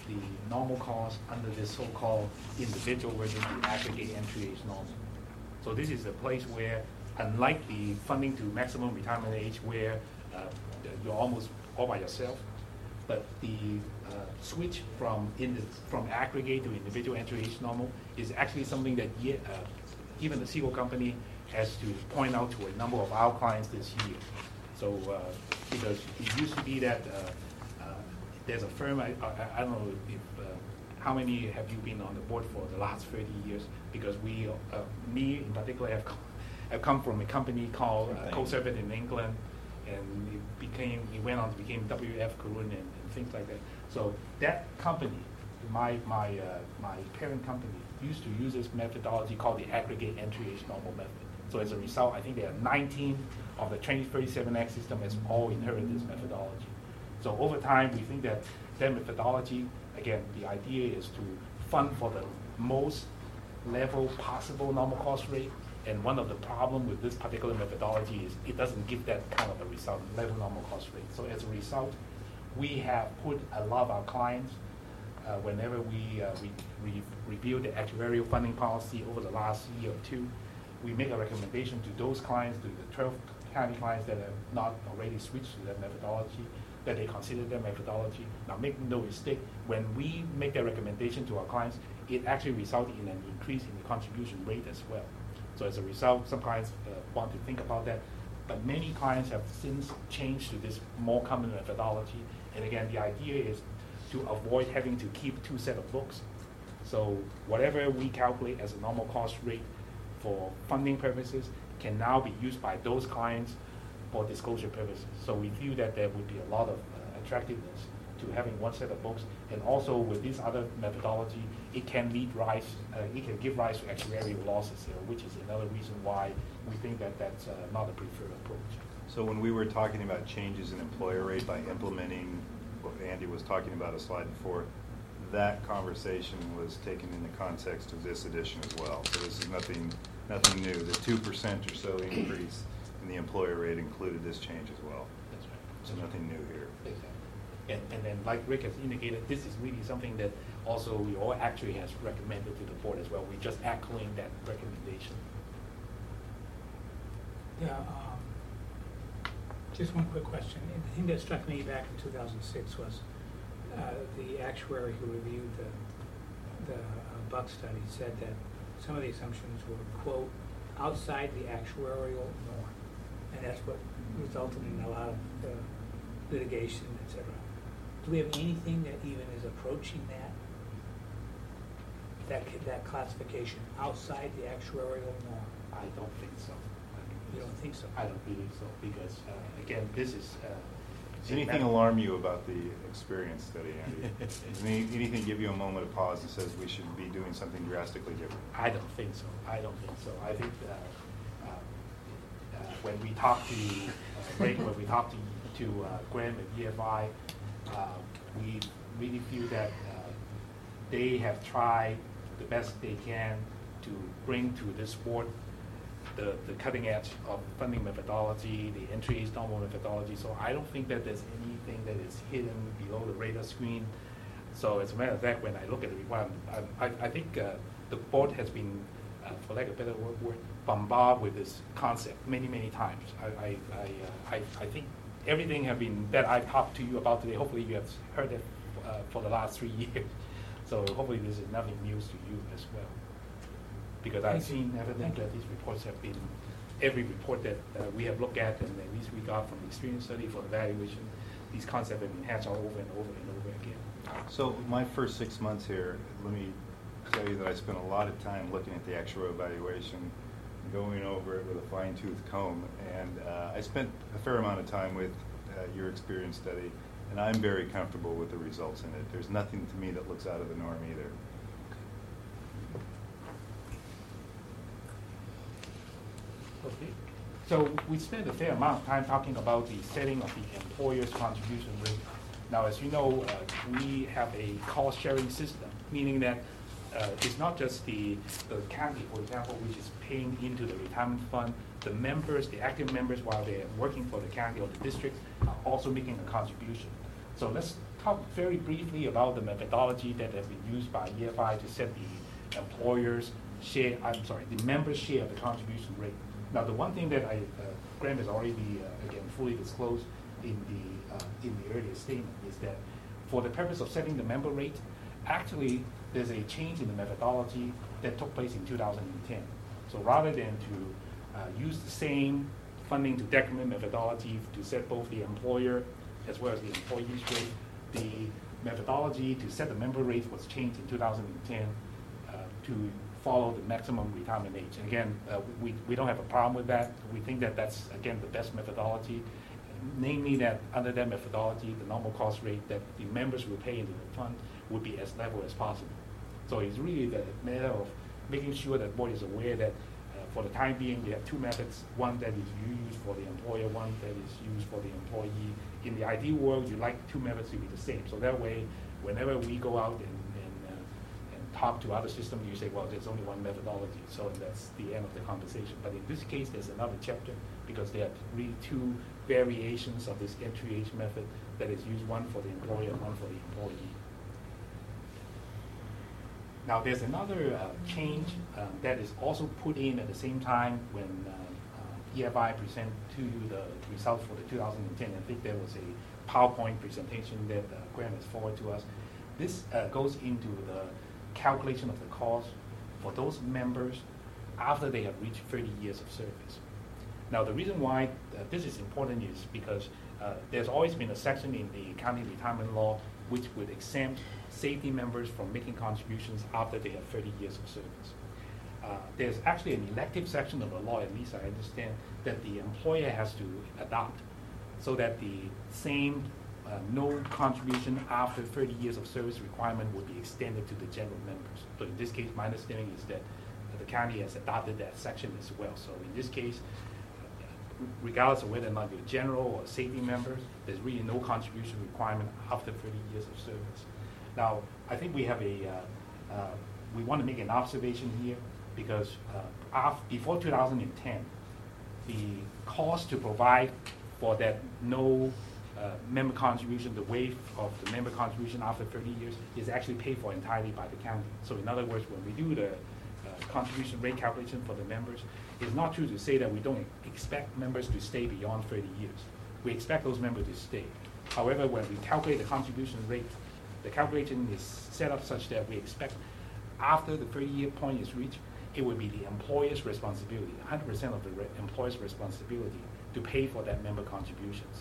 the normal cost under this so-called individual versus the aggregate entry age normal. So this is a place where, unlike the funding to maximum retirement age, where uh, you're almost all by yourself, but the uh, switch from in the, from aggregate to individual entry age normal is actually something that ye- uh, even the Seagull company has to point out to a number of our clients this year. So uh, because it used to be that uh, uh, there's a firm, I, I, I don't know if, uh, how many have you been on the board for the last thirty years? Because we, uh, me in particular, have, co- have come from a company called uh, CoService in England, and it became, it went on to become W F Karun and, and things like that. So that company, my my uh, my parent company, used to use this methodology called the aggregate entry age normal method. So as a result, I think there are nineteen of the twenty thirty-seven Act system has all inherited this methodology. So over time, we think that that methodology, again, the idea is to fund for the most level possible normal cost rate. And one of the problems with this particular methodology is it doesn't give that kind of a result, level normal cost rate. So as a result, we have put a lot of our clients, uh, whenever we, uh, we, we review the actuarial funding policy over the last year or two, we make a recommendation to those clients, to the twelve county clients that have not already switched to that methodology, that they consider that methodology. Now, make no mistake, when we make that recommendation to our clients, it actually resulted in an increase in the contribution rate as well. So as a result, some clients uh, want to think about that, but many clients have since changed to this more common methodology. And again, the idea is to avoid having to keep two set of books. So whatever we calculate as a normal cost rate for funding purposes can now be used by those clients for disclosure purposes. So we feel that there would be a lot of uh, attractiveness to having one set of books, and also with this other methodology, it can lead rise, uh, it can give rise to actuarial losses, uh, which is another reason why we think that that's uh, not a preferred approach. So when we were talking about changes in employer rate by implementing what Andy was talking about a slide before, that conversation was taken in the context of this edition as well. So this is nothing, nothing new. The two percent or so increase in the employer rate included this change as well. That's right. So nothing new here. Exactly. And, and then, like Rick has indicated, this is really something that also we all actually has recommended to the board as well. We just echoing that recommendation. Yeah, um, just one quick question. The thing that struck me back in two thousand six was uh, the actuary who reviewed the, the uh, Buck study said that some of the assumptions were, quote, outside the actuarial norm. And that's what resulted in a lot of uh, litigation, et cetera. Do we have anything that even is approaching that? That, that classification outside the actuarial norm? I don't think so. You don't think so? I don't believe so, because uh, again, this is. Uh, Does anything alarm you about the experience study, Andy? Does any, anything give you a moment of pause that says we should be doing something drastically different? I don't think so. I don't think so. I think uh, uh, uh, when we talk to uh, Rick, when we talk to to uh, Graham at E F I, uh, we really feel that uh, they have tried the best they can to bring to this board the, the cutting edge of funding methodology, the entry age normal methodology. So I don't think that there's anything that is hidden below the radar screen. So as a matter of fact, when I look at the requirement, I, I, I think uh, the board has been, uh, for lack of a better word, word, bombarded with this concept many, many times. I, I, I, uh, I, I think everything have been that I've talked to you about today. Hopefully you have heard it uh, for the last three years. So hopefully this is nothing news to you as well. Because I've seen evidence that these reports have been, every report that uh, we have looked at, and at least we got from the experience study for evaluation, these concepts have been hatched all over and over and over again. So my first six months here, let me tell you that I spent a lot of time looking at the actuarial evaluation, going over it with a fine-tooth comb, and uh, I spent a fair amount of time with uh, your experience study, and I'm very comfortable with the results in it. There's nothing to me that looks out of the norm either. Okay. So we spent a fair amount of time talking about the setting of the employer's contribution rate. Now, as you know, uh, we have a cost-sharing system, meaning that uh, it's not just the, the county, for example, which is paying into the retirement fund. The members, the active members, while they're working for the county or the district, are also making a contribution. So let's talk very briefly about the methodology that has been used by E F I to set the employer's share, I'm sorry, the member's share of the contribution rate. Now, the one thing that I, uh, Graham has already, uh, again, fully disclosed in the, uh, in the earlier statement is that for the purpose of setting the member rate, actually, there's a change in the methodology that took place in two thousand ten. So rather than to uh, use the same funding to decrement methodology to set both the employer as well as the employee's rate, the methodology to set the member rate was changed in two thousand ten uh, to follow the maximum retirement age. And again, uh, we, we don't have a problem with that. We think that that's, again, the best methodology, namely that under that methodology, the normal cost rate that the members will pay into the fund would be as level as possible. So it's really the matter of making sure that board is aware that uh, for the time being, we have two methods, one that is used for the employer, one that is used for the employee. In the ideal world, you like two methods to be the same. So that way, whenever we go out and, and, uh, and talk to other systems, you say, well, there's only one methodology, so that's the end of the conversation. But in this case, there's another chapter because there are really two variations of this entry age method that is used, one for the employer and one for the employee. Now, there's another uh, change um, that is also put in at the same time when uh, uh, E F I present to you the results for the two thousand ten. I think there was a PowerPoint presentation that uh, Graham has forwarded to us. This uh, goes into the calculation of the cost for those members after they have reached thirty years of service. Now, the reason why uh, this is important is because uh, there's always been a section in the county retirement law which would exempt safety members from making contributions after they have thirty years of service. Uh, there's actually an elective section of the law, at least I understand, that the employer has to adopt so that the same uh, no contribution after thirty years of service requirement would be extended to the general members. So in this case, my understanding is that uh, the county has adopted that section as well. So in this case, regardless of whether or not you're general or safety members, there's really no contribution requirement after thirty years of service. Now, I think we have a, uh, uh, we want to make an observation here because uh, after, before two thousand ten, the cost to provide for that no uh, member contribution, the waive of the member contribution after thirty years is actually paid for entirely by the county. So in other words, when we do the uh, contribution rate calculation for the members, it's not true to say that we don't expect members to stay beyond thirty years. We expect those members to stay. However, when we calculate the contribution rate, the calculation is set up such that we expect after the thirty-year point is reached, it would be the employer's responsibility, one hundred percent of the re employer's responsibility to pay for that member contributions.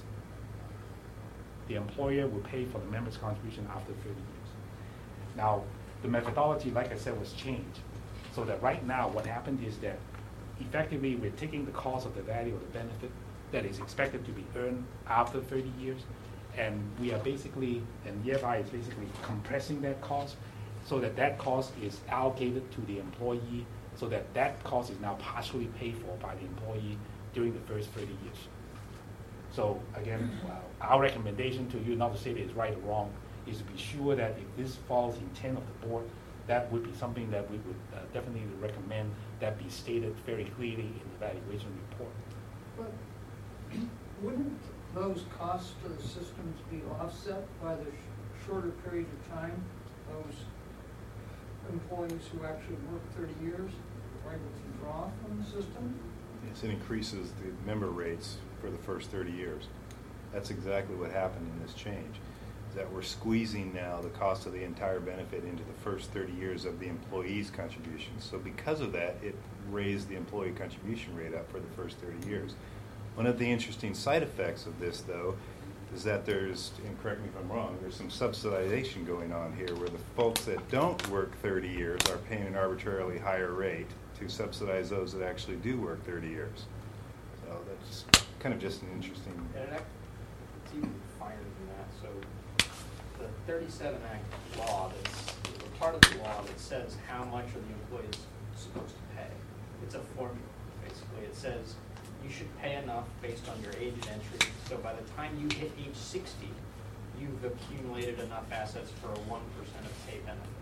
The employer will pay for the member's contribution after thirty years. Now, the methodology, like I said, was changed. So that right now, what happened is that effectively, we're taking the cost of the value of the benefit that is expected to be earned after thirty years, and we are basically, and E F I is basically compressing that cost so that that cost is allocated to the employee so that that cost is now partially paid for by the employee during the first thirty years. So again, uh, our recommendation to you, not to say that it's right or wrong, is to be sure that if this falls intent of the board, that would be something that we would uh, definitely recommend that be stated very clearly in the evaluation report. But wouldn't those costs to the systems be offset by the sh shorter period of time those employees who actually work thirty years are able to draw from the system? Yes, it increases the member rates for the first thirty years. That's exactly what happened in this change. That we're squeezing now the cost of the entire benefit into the first thirty years of the employee's contributions. So because of that, it raised the employee contribution rate up for the first thirty years. One of the interesting side effects of this, though, is that there's, and correct me if I'm wrong, there's some subsidization going on here where the folks that don't work thirty years are paying an arbitrarily higher rate to subsidize those that actually do work thirty years. So that's kind of just an interesting... And it's even finer than that. So the thirty-seven Act law, that's the part of the law that says how much are the employees supposed to pay. It's a formula, basically. It says you should pay enough based on your age of entry. So by the time you hit age sixty, you've accumulated enough assets for a one percent of pay benefit.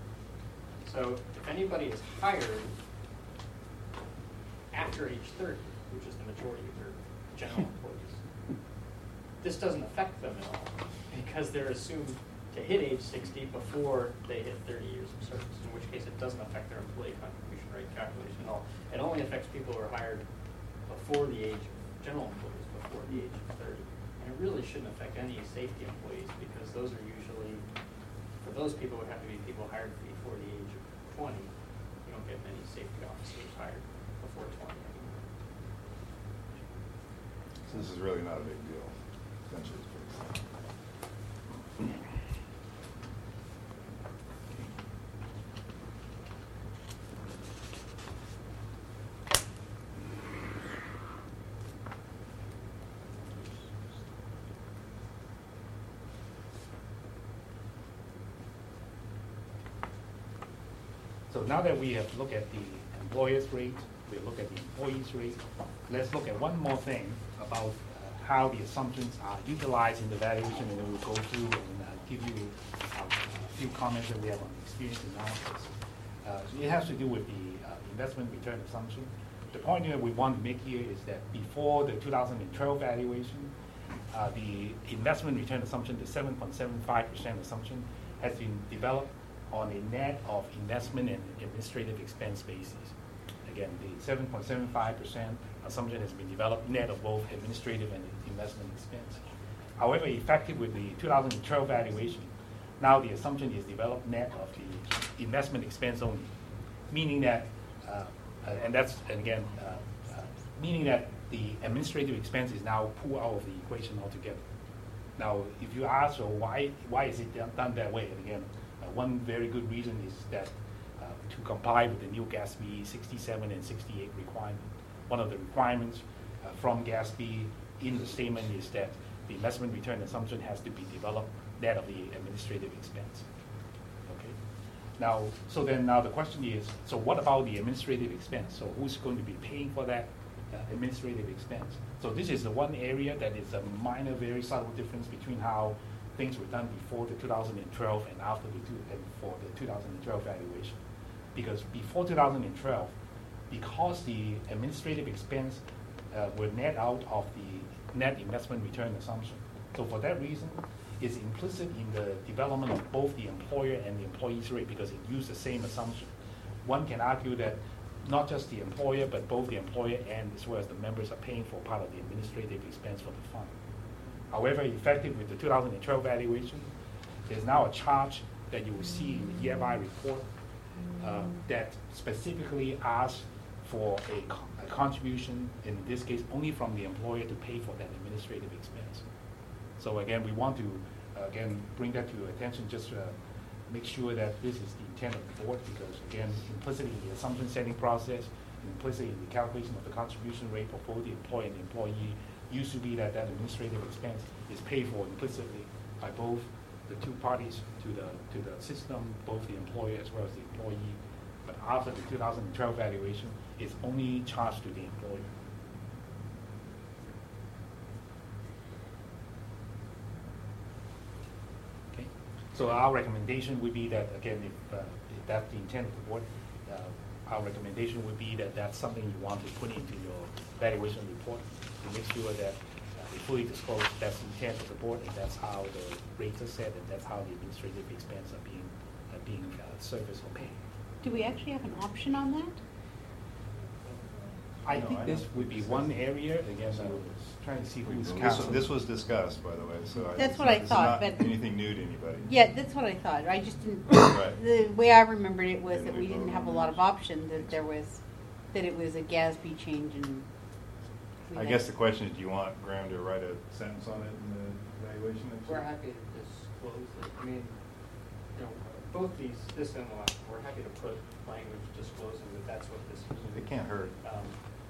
So if anybody is hired after age thirty, which is the majority of your general employees, this doesn't affect them at all, because they're assumed to hit age sixty before they hit thirty years of service, in which case it doesn't affect their employee contribution rate calculation at all. It only affects people who are hired before the age, general employees before the age of thirty. And it really shouldn't affect any safety employees, because those are usually, for those people, it would have to be people hired before the age of twenty. You don't get many safety officers hired before twenty anymore. So this is really not a big deal. Essentially, it's pretty simple. So now that we have looked at the employer's rate, we look at the employee's rate, let's look at one more thing about uh, how the assumptions are utilized in the valuation, and then we'll go through and uh, give you uh, a few comments that we have on the experience analysis. Uh, so it has to do with the uh, investment return assumption. The point that we want to make here is that before the two thousand twelve valuation, uh, the investment return assumption, the seven point seven five percent assumption, has been developed on a net of investment and administrative expense basis. Again, the seven point seven five percent assumption has been developed net of both administrative and investment expense. However, effective with the two thousand twelve valuation, now the assumption is developed net of the investment expense only, meaning that, uh, and that's, and again, uh, uh, meaning that the administrative expense is now pulled out of the equation altogether. Now, if you ask, so why, why is it done that way? And again, Uh, one very good reason is that uh, to comply with the new GASB sixty-seven and sixty-eight requirement. One of the requirements uh, from GASB in the statement is that the investment return assumption has to be developed net of the administrative expense. Okay. Now, so then now the question is, so what about the administrative expense? So who's going to be paying for that uh, administrative expense? So this is the one area that is a minor, very subtle difference between how things were done before the two thousand twelve and after the two, and for the two thousand twelve valuation. Because before two thousand twelve, because the administrative expense uh, were net out of the net investment return assumption. So for that reason, it's implicit in the development of both the employer and the employee's rate, because it used the same assumption. One can argue that not just the employer, but both the employer and as well as the members are paying for part of the administrative expense for the fund. However, effective with the two thousand twelve valuation, there's now a charge that you will see in the E F I report uh, that specifically asks for a, co a contribution, in this case, only from the employer to pay for that administrative expense. So again, we want to, uh, again, bring that to your attention, just to uh, make sure that this is the intent of the board, because again, implicitly in the assumption setting process, implicitly in the calculation of the contribution rate for both the employer and the employee, used to be that that administrative expense is paid for implicitly by both the two parties to the to the system, both the employer as well as the employee. But after the two thousand twelve valuation, it's only charged to the employer. Okay. So our recommendation would be that, again, if, uh, if that's the intent of the board, uh, our recommendation would be that that's something you want to put into your valuation report, to make sure that uh, they fully disclose that's the intent of the board, and that's how the rates are set, and that's how the administrative expense are being uh, being uh, serviced or paid. Do we actually have an option on that? I No, think I this don't. would be one area. Again, I was trying to see who's This, counsel. this was discussed, by the way, so. I- That's it's what not- I this is thought, not but- anything new to anybody. Yeah, that's what I thought. I just didn't, Right. the way I remembered it was Didn't that we we didn't vote have a on lot this? of options, that there was, that it was a GASB change and. we I had- guess the question is, do you want Graham to write a sentence on it in the evaluation? next We're week? happy to disclose it. I mean, you know, both these, this and the last, one, we're happy to put language disclosing that that's what this is. It can't hurt. Um,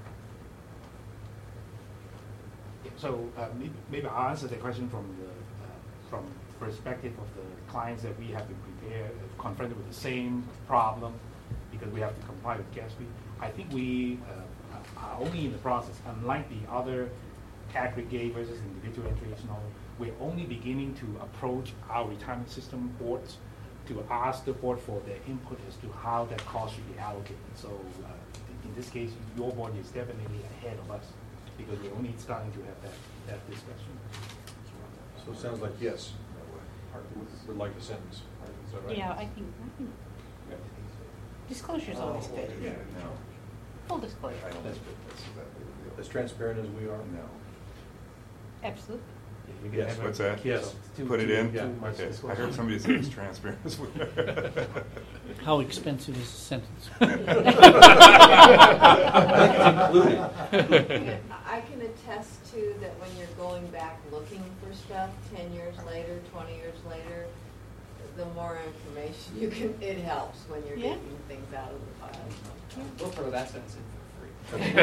So uh, maybe, maybe I'll answer the question from the uh, from perspective of the clients that we have to prepare, uh, confronted with the same problem, because we have to comply with GASB. I think we uh, are only in the process, unlike the other aggregate versus individual entries. Now, we're only beginning to approach our retirement system boards to ask the board for their input as to how that cost should be allocated. So uh, in this case, your board is definitely ahead of us, because we're only starting to have that, that discussion. So it sounds like yes, would- would like a sentence. Is that right? Yeah, I think, I think disclosure is always good. Yeah. No. Full disclosure. I don't think that's exactly the deal. As transparent as we are? No. Absolutely. You can Yes, have a- What's that? Yes. Too- Put it too- in? too much Okay. I disclosure. heard somebody say it's transparent as well. How expensive is a sentence? I can attest to that when you're going back looking for stuff ten years later, twenty years later, the more information you can, it helps when you're Yeah. digging things out of the file. We'll throw that sentence in for free.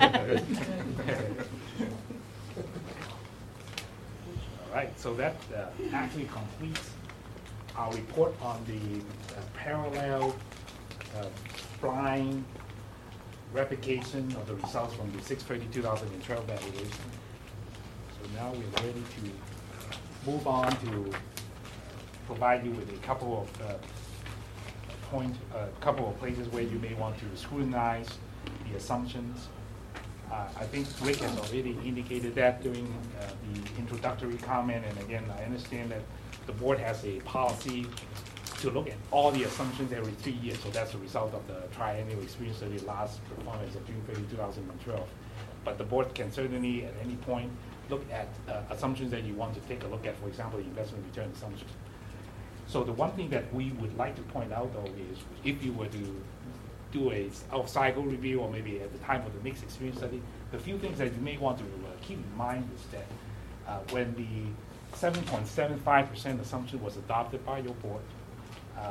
All right, so that uh, actually completes our report on the uh, parallel uh, blind replication of the results from the six thirty two thousand twelve valuation. So now we're ready to move on to provide you with a couple of uh, point, a couple of places where you may want to scrutinize the assumptions. Uh, I think Rick has already indicated that during uh, the introductory comment, and again, I understand that the board has a policy to look at all the assumptions every three years, so that's a result of the triennial experience study last performance of June thirtieth, two thousand twelve. But the board can certainly, at any point, look at uh, assumptions that you want to take a look at, for example, the investment return assumptions. So the one thing that we would like to point out, though, is if you were to do a out-cycle review, or maybe at the time of the next experience study, the few things that you may want to uh, keep in mind is that uh, when the seven point seven five percent assumption was adopted by your board, uh,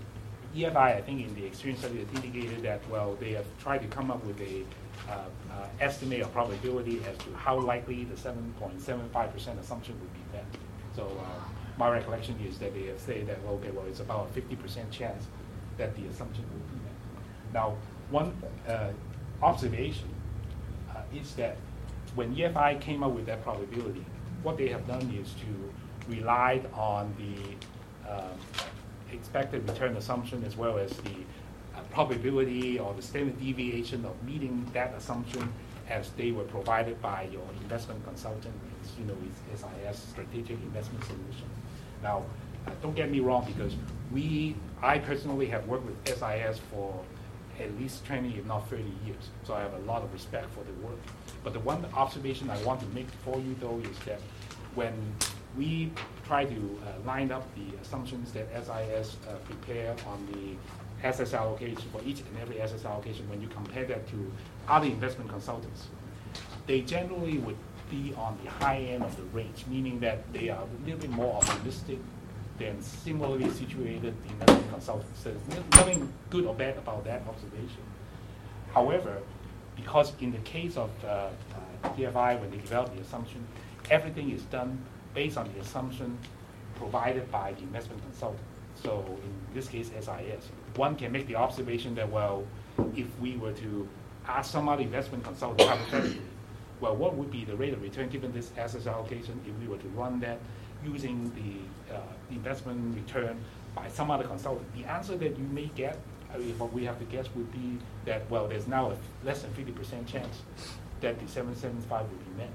E F I, I think in the experience study, has indicated that, well, they have tried to come up with a uh, uh, estimate of probability as to how likely the seven point seven five percent assumption would be met. So uh, my recollection is that they have said that, okay, well, it's about a fifty percent chance that the assumption will be met. Now, one uh, observation uh, is that when E F I came up with that probability, what they have done is to rely on the uh, expected return assumption as well as the uh, probability or the standard deviation of meeting that assumption as they were provided by your investment consultant, it's, you know, it's S I S, Strategic Investment Solution. Now, uh, don't get me wrong, because we, I personally have worked with S I S for at least twenty, if not thirty years, so I have a lot of respect for the work. But the one observation I want to make for you, though, is that when we try to uh, line up the assumptions that S I S uh, prepare on the asset allocation for each and every asset allocation, when you compare that to other investment consultants, they generally would be on the high end of the range, meaning that they are a little bit more optimistic than similarly situated investment consultants. So there's nothing good or bad about that observation. However, because in the case of uh, uh, D F I, when they develop the assumption, everything is done based on the assumption provided by the investment consultant. So in this case, S I S. One can make the observation that, well, if we were to ask some other investment consultant hypothetically, well, what would be the rate of return given this asset allocation if we were to run that using the uh, investment return by some other consultant? The answer that you may get, I mean, what we have to guess would be that, well, there's now a less than fifty percent chance that the seven seventy-five will be met.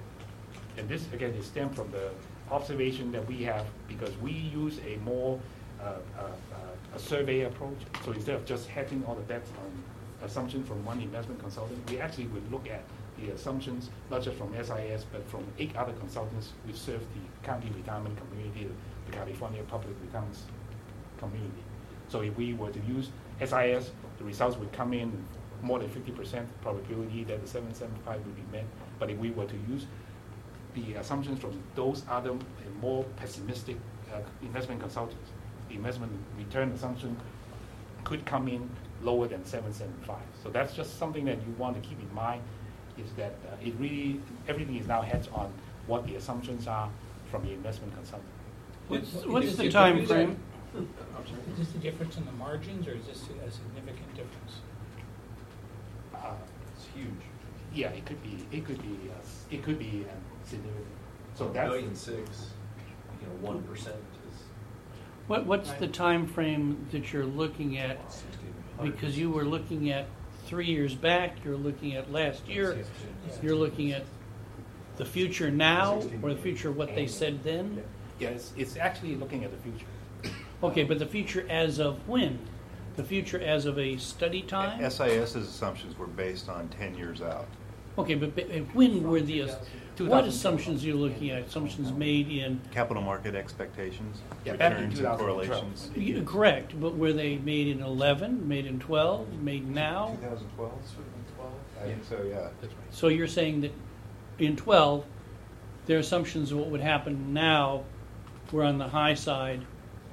And this, again, is stemmed from the observation that we have, because we use a more uh, uh, uh, a survey approach. So instead of just having all the bets on assumptions from one investment consultant, we actually would look at the assumptions, not just from S I S, but from eight other consultants who serve the county retirement community, the California public retirement community. So if we were to use S I S, the results would come in more than fifty percent probability that the seven seventy-five would be met. But if we were to use the assumptions from those other and more pessimistic uh, investment consultants, the investment return assumption could come in lower than seven seventy-five. So that's just something that you want to keep in mind, is that uh, it really, everything is now hedged on what the assumptions are from the investment consultant. What's, what's the time frame? Is this the difference in the margins, or is this a significant difference? Uh, It's huge. yeah, it could be. It could be. Uh, it could be uh, significant. So A that's million six, you know, one percent is. What, what's the time frame that you're looking at? Because you were looking at three years back, you're looking at last year, you're looking at the future now or the future of what they said then? Yeah, it's, it's actually looking at the future. Okay, but the future as of when? The future as of a study time? SIS's assumptions were based on ten years out. Okay, but but when were the, what two thousand twelve. assumptions are you looking at? Assumptions made in, Capital market expectations, Yeah, back in returns two and thousand twelve. correlations. you- correct, but were they made in eleven, made in twelve, made now? twenty twelve? I think so, yeah. That's right. So you're saying that in twelve, their assumptions of what would happen now were on the high side,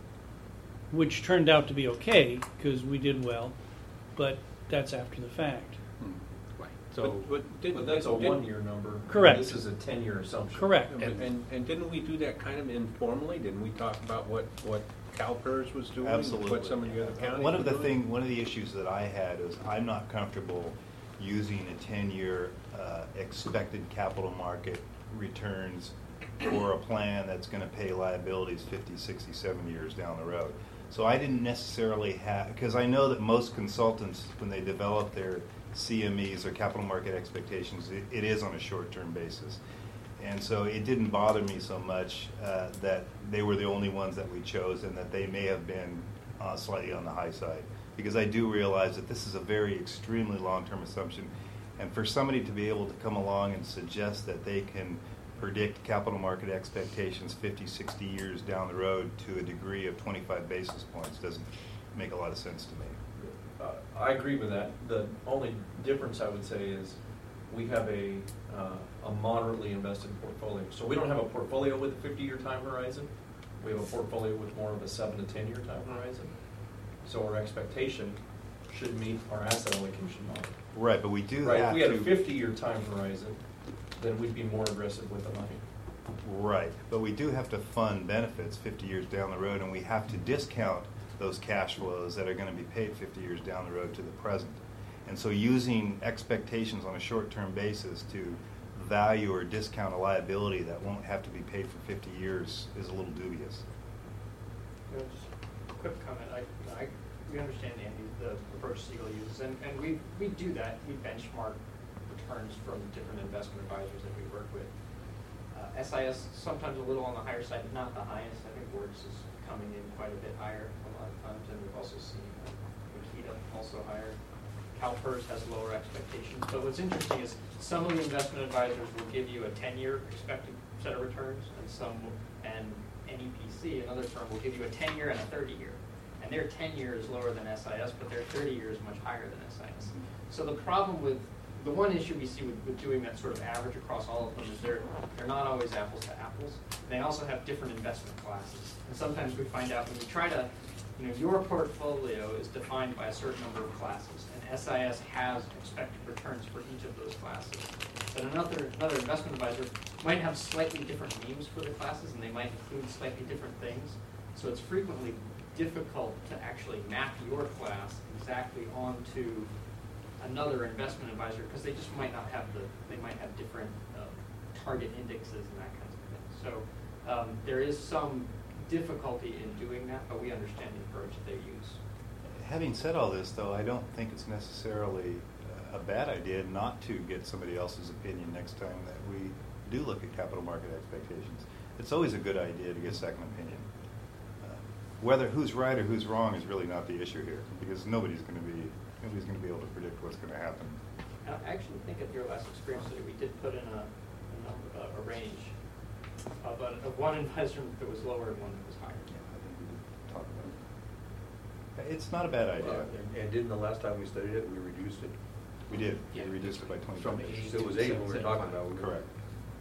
which turned out to be okay, because we did well, but that's after the fact. Right. So, But, but, did, But that's a did- one-year number. Correct. This is a ten-year assumption. Correct. And, and, and didn't we do that kind of informally? Didn't we talk about what, what CalPERS was doing? Absolutely. What some of the other counties One of were the doing? thing, one of the issues that I had is I'm not comfortable using a ten-year uh, expected capital market returns for a plan that's going to pay liabilities fifty, sixty, seventy years down the road. So I didn't necessarily have, because I know that most consultants, when they develop their C M Es or capital market expectations, it, it is on a short-term basis. And so it didn't bother me so much uh, that they were the only ones that we chose and that they may have been uh, slightly on the high side. Because I do realize that this is a very extremely long-term assumption. And for somebody to be able to come along and suggest that they can predict capital market expectations fifty, sixty years down the road to a degree of twenty-five basis points doesn't make a lot of sense to me. Uh, I agree with that. The only difference I would say is we have a, uh, a moderately invested portfolio. So we don't have a portfolio with a fifty-year time horizon. We have a portfolio with more of a seven to ten-year time horizon. So our expectation should meet our asset allocation model. Right, but we do Right, if have we had to. a fifty-year time horizon, then we'd be more aggressive with the money. Right, but we do have to fund benefits fifty years down the road, and we have to discount those cash flows that are going to be paid fifty years down the road to the present. And so using expectations on a short-term basis to value or discount a liability that won't have to be paid for fifty years is a little dubious. You know, just a quick comment. I, I, we understand, Andy, the approach Siegel uses, and, and we, we do that. We benchmark returns from different investment advisors that we work with. Uh, S I S sometimes a little on the higher side, but not the highest. I think Works is coming in quite a bit higher a lot of times, and we've also seen uh, Makita also higher. CalPERS has lower expectations. But what's interesting is some of the investment advisors will give you a ten-year expected set of returns, and some will, and N E P C, another firm, will give you a ten-year and a thirty-year. And their ten-year is lower than S I S, but their thirty-year is much higher than S I S. So the problem with, the one issue we see with, with doing that sort of average across all of them is they're, they're not always apples to apples. And they also have different investment classes. And sometimes we find out when you try to, you know, your portfolio is defined by a certain number of classes, and S I S has expected returns for each of those classes. But another, another investment advisor might have slightly different names for the classes, and they might include slightly different things. So it's frequently difficult to actually map your class exactly onto another investment advisor, because they just might not have the, they might have different uh, target indexes and that kind of thing. So um, there is some difficulty in doing that, but we understand the approach that they use. Having said all this, though, I don't think it's necessarily a bad idea not to get somebody else's opinion next time that we do look at capital market expectations. It's always a good idea to get second opinion. Uh, whether who's right or who's wrong is really not the issue here, because nobody's going to be nobody's going to be able to predict what's going to happen. And I actually think at your last experience study, we did put in a, a, number, uh, a range of, a, of one advisor that was lower and one that was higher. Yeah, I think we did talk about it. It's not a bad idea. Uh, and, and didn't the last time we studied it, we reduced it? We did. Yeah. We reduced it by twenty-five. From eight, so it was eight when we were talking about. We were- Correct.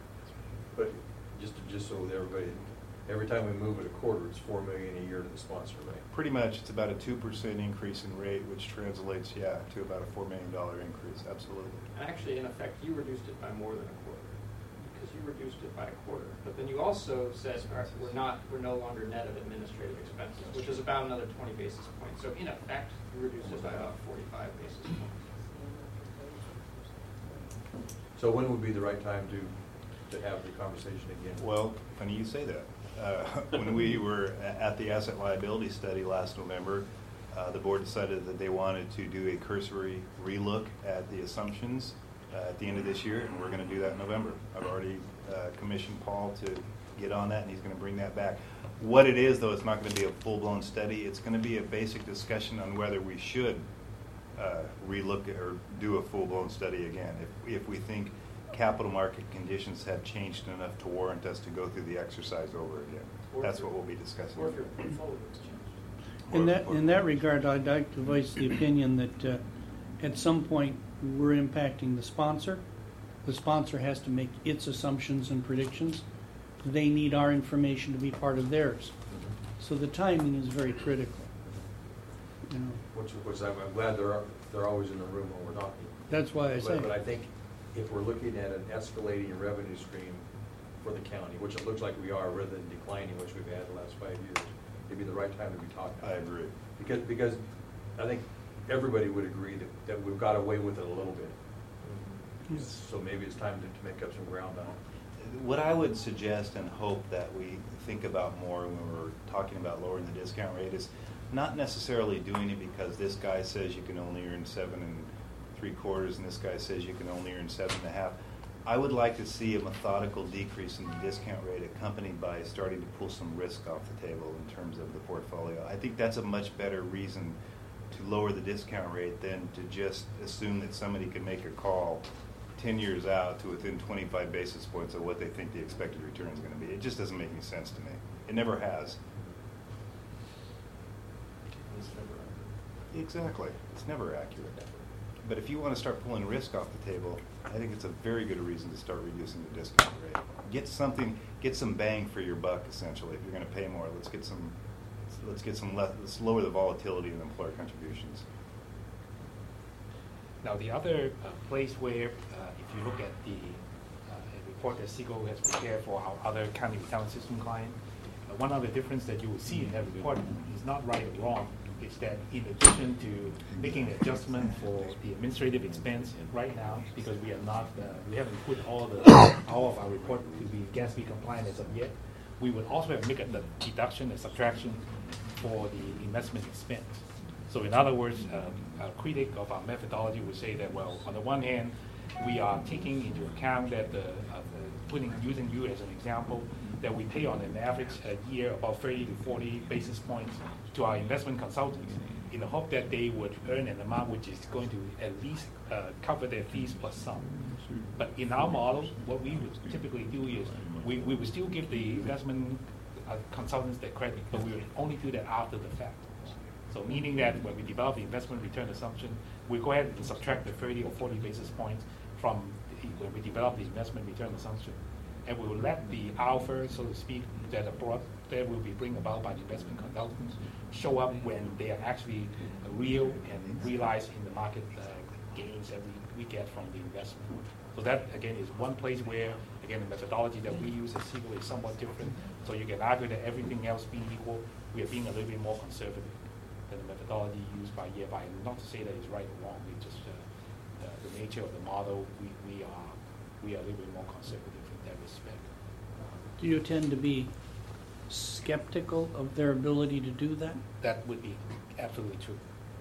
But just, just so that everybody, every time we move it a quarter, it's four million a year to the sponsor, right? Pretty much, it's about a two percent increase in rate, which translates, yeah, to about a four million dollar increase. Absolutely. And actually, in effect, you reduced it by more than a quarter, because you reduced it by a quarter. But then you also said, all right, we're not, we're no longer net of administrative expenses, which is about another twenty basis points. So in effect, you reduced it by about forty-five basis points. So when would be the right time to, to have the conversation again? Well, funny you say that. Uh, when we were a- at the asset liability study last November, uh, the board decided that they wanted to do a cursory relook at the assumptions uh, at the end of this year, and we're going to do that in November. I've already uh, commission Paul to get on that, and he's going to bring that back. What it is, though, it's not going to be a full-blown study. It's going to be a basic discussion on whether we should uh, relook at or do a full-blown study again. If, if we think capital market conditions have changed enough to warrant us to go through the exercise over again. Or That's if what we'll be discussing. Or if your portfolio has changed. In that, in that regard, I'd like to voice the opinion that uh, at some point we're impacting the sponsor. The sponsor has to make its assumptions and predictions. They need our information to be part of theirs. So the timing is very critical. You know, Which, which I'm I'm glad they're, they're always in the room when we're talking. That's why I But- say. But I think if we're looking at an escalating revenue stream for the county, which it looks like we are, rather than declining, which we've had the last five years, it'd be the right time to be talking. I agree. Because, because I think everybody would agree that, that we've got away with it a little bit. So maybe it's time to, to make up some ground on it. What I would suggest and hope that we think about more when we're talking about lowering the discount rate is not necessarily doing it because this guy says you can only earn seven and three quarters and this guy says you can only earn seven and a half. I would like to see a methodical decrease in the discount rate accompanied by starting to pull some risk off the table in terms of the portfolio. I think that's a much better reason to lower the discount rate than to just assume that somebody can make a call ten years out to within twenty-five basis points of what they think the expected return is going to be. It just doesn't make any sense to me. It never has. It's never Exactly. It's never accurate. But if you want to start pulling risk off the table, I think it's a very good reason to start reducing the discount rate. Get something, get some bang for your buck. Essentially, if you're going to pay more, let's get some, let's get some less. Let's lower the volatility in employer contributions. Now, the other uh, place where, uh, if you look at the uh, report that Seagull has prepared for our other county retirement system client, uh, one other difference that you will see in that report is not right or wrong, is that in addition to making an adjustment for the administrative expense right now, because we are not, uh, we haven't put all the all of our report to be Gatsby compliant as of yet, we would also have to make a deduction and subtraction for the investment expense. So in other words, uh, a critic of our methodology would say that, well, on the one hand, we are taking into account that the, uh, the putting using you as an example, that we pay on an average a year about thirty to forty basis points to our investment consultants in the hope that they would earn an amount which is going to at least uh, cover their fees plus some. But in our model, what we would typically do is we, we would still give the investment uh, consultants their credit, but we would only do that after the fact. So meaning that when we develop the investment return assumption, we go ahead and subtract the thirty or forty basis points from the, when we develop the investment return assumption. And we will let the alpha, so to speak, that are brought, that will be bring about by the investment consultants show up when they are actually real and realized in the market uh, gains that we, we get from the investment. So that, again, is one place where, again, the methodology that we use at Seagull is somewhat different. So you can argue that everything else being equal, we are being a little bit more conservative than the methodology used by Nearby. Not to say that it's right or wrong, we just, uh, uh, the nature of the model, we, we are we are a little bit more conservative in that respect. Do you tend to be skeptical of their ability to do that? That would be absolutely true.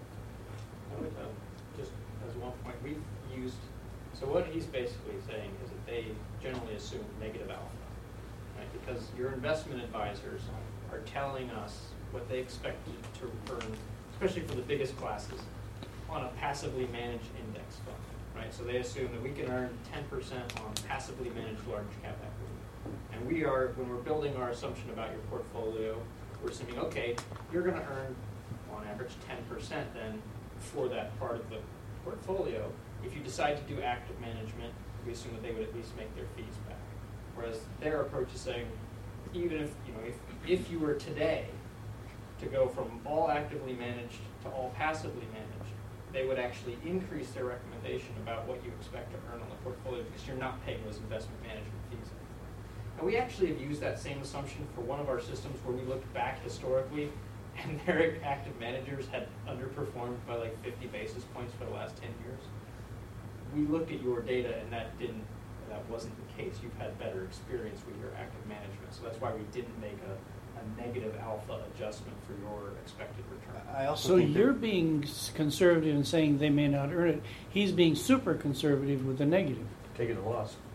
I would, uh, just as one point, we've used, so what he's basically saying is that they generally assume negative alpha, right? Because your investment advisors are telling us what they expect to earn, especially for the biggest classes, on a passively managed index fund, right? So they assume that we can earn ten percent on passively managed large cap equity. And we are, when we're building our assumption about your portfolio, we're assuming, okay, you're going to earn, on average, ten percent then for that part of the portfolio. If you decide to do active management, we assume that they would at least make their fees back. Whereas their approach is saying, even if, you know, if, if you were today to go from all actively managed to all passively managed, they would actually increase their recommendation about what you expect to earn on the portfolio because you're not paying those investment management fees. And we actually have used that same assumption for one of our systems where we looked back historically and their active managers had underperformed by like fifty basis points for the last ten years. We looked at your data and that didn't, that wasn't the case. You've had better experience with your active management. So that's why we didn't make a a negative alpha adjustment for your expected return. I also So think you're that- being s- conservative and saying they may not earn it. He's being super conservative with the negative. Taking a loss.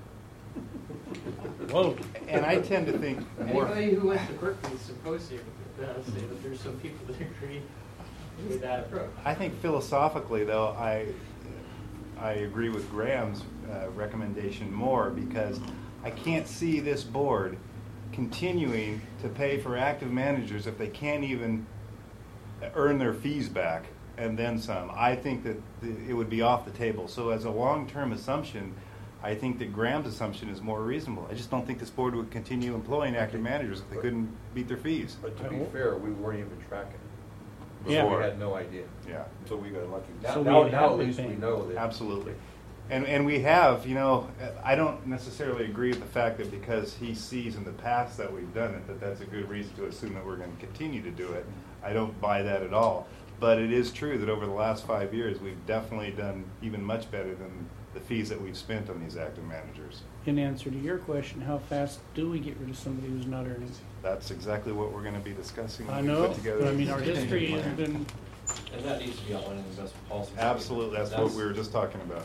Whoa. And I tend to think more. Anybody who went to Berkeley symposium does say that there's some people that agree with that approach. I think philosophically, though, I I agree with Graham's uh, recommendation more, because I can't see this board continuing to pay for active managers if they can't even earn their fees back and then some. I think that the, it would be off the table. So as a long-term assumption, I think that Graham's assumption is more reasonable. I just don't think this board would continue employing active managers if they couldn't meet their fees. But to be fair, we weren't even tracking it. Yeah. We had no idea. Yeah. So we got lucky. Now, So now, we now have at been least we paying. know that. Absolutely. And and we have, you know, I don't necessarily agree with the fact that because he sees in the past that we've done it, that that's a good reason to assume that we're going to continue to do it. I don't buy that at all. But it is true that over the last five years, we've definitely done even much better than the fees that we've spent on these active managers. In answer to your question, how fast do we get rid of somebody who's not earning? That's exactly what we're going to be discussing when I we know, put together but I the mean, our strategic history plan. has been, And that needs to be outlined in the investment policy. Absolutely, that's what we were just talking about.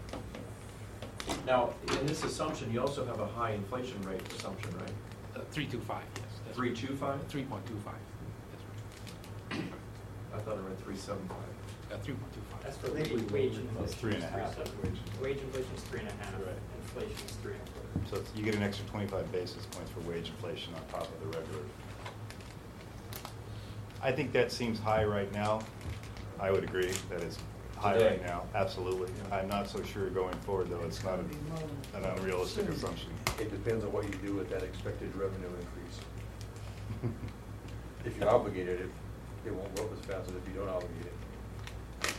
Now, in this assumption, you also have a high inflation rate assumption, right? Uh, three two five, yes. that's Three right. two five? Three point two five, that's right. I thought I read three seven five. Uh, three point two five. That's for wage, wage inflation. That's three and a half. Wage inflation is three and a half, inflation is three and a quarter. So it's- you get an extra twenty-five basis points for wage inflation on top of the regular. I think that seems high right now. I would agree that it's high Today. right now, absolutely. I'm not so sure going forward, though, it's not an an unrealistic assumption. It depends on what you do with that expected revenue increase. If you obligate it, it, it won't go up as fast as if you don't obligate it.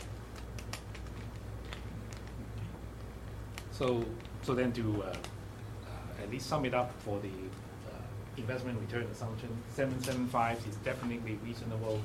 So, so then to uh, uh, at least sum it up for the uh, investment return assumption, seven seven five is definitely reasonable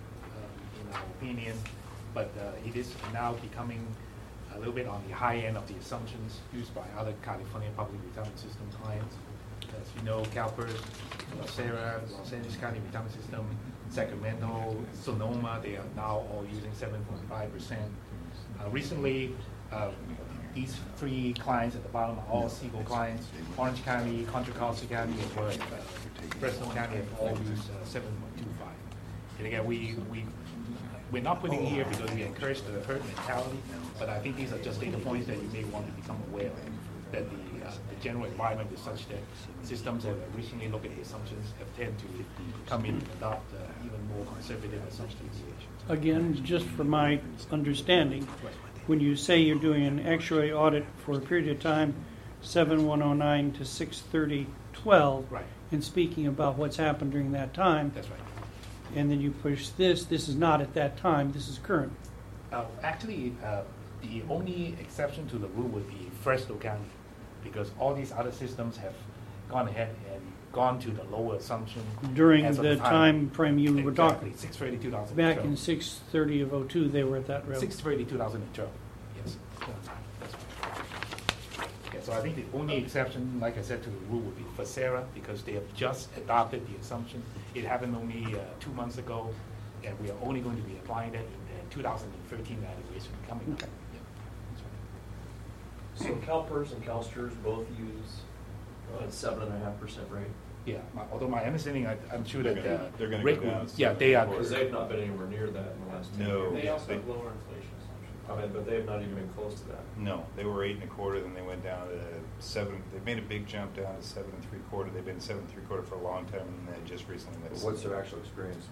um, in our opinion, but uh, it is now becoming a little bit on the high end of the assumptions used by other California public retirement system clients. As you know, CalPERS, Sarah, Los Angeles County Retirement System, Sacramento, Sonoma, they are now all using seven point five percent. Uh, recently, uh, these three clients at the bottom are all Siegel clients. Orange County, Contra Costa County, as well as uh, Fresno County have all used uh, seven point two five. And again, we, we, we're not putting here because we encourage the herd mentality, but I think these are just data points that you may want to become aware of, that the, uh, the general environment is such that systems that have recently looked at the assumptions have tend to come in and adopt uh, even more conservative assumption deviations. again, just for my understanding, when you say you're doing an actuary audit for a period of time, seven one oh nine to six thirty twelve, Right. and speaking about what's happened during that time, That's right. and then you push this, this is not at that time, this is current. Uh, actually, uh, the only exception to the rule would be Fresno County, because all these other systems have gone ahead and gone to the lower assumption During as of the time frame you were talking. Exactly, six thirty, two thousand Back twelve. in six thirty of oh two, they were at that level. Six thirty, two thousand twelve, yes. That's right. Yeah, so I think the only exception, like I said, to the rule would be for Sarah, because they have just adopted the assumption. It happened only uh, two months ago, and we are only going to be applying that in the two thousand thirteen evaluation coming up. Okay. Yeah, that's right. So CalPERS and CalSTRS both use a seven and a half percent rate? Yeah, my- although my understanding, I, I'm sure They're that gonna- uh, they're gonna go Rick down would- to yeah, they are. Because they've not been anywhere near that in the last ten No. years. They also They- have lower inflation assumptions. I mean, but they have not even been close to that. No, they were eight and a quarter, then they went down to seven, they made a big jump down to seven and three quarter. They've been seven and three quarter for a long time, and they just recently went. But what's their actual experience?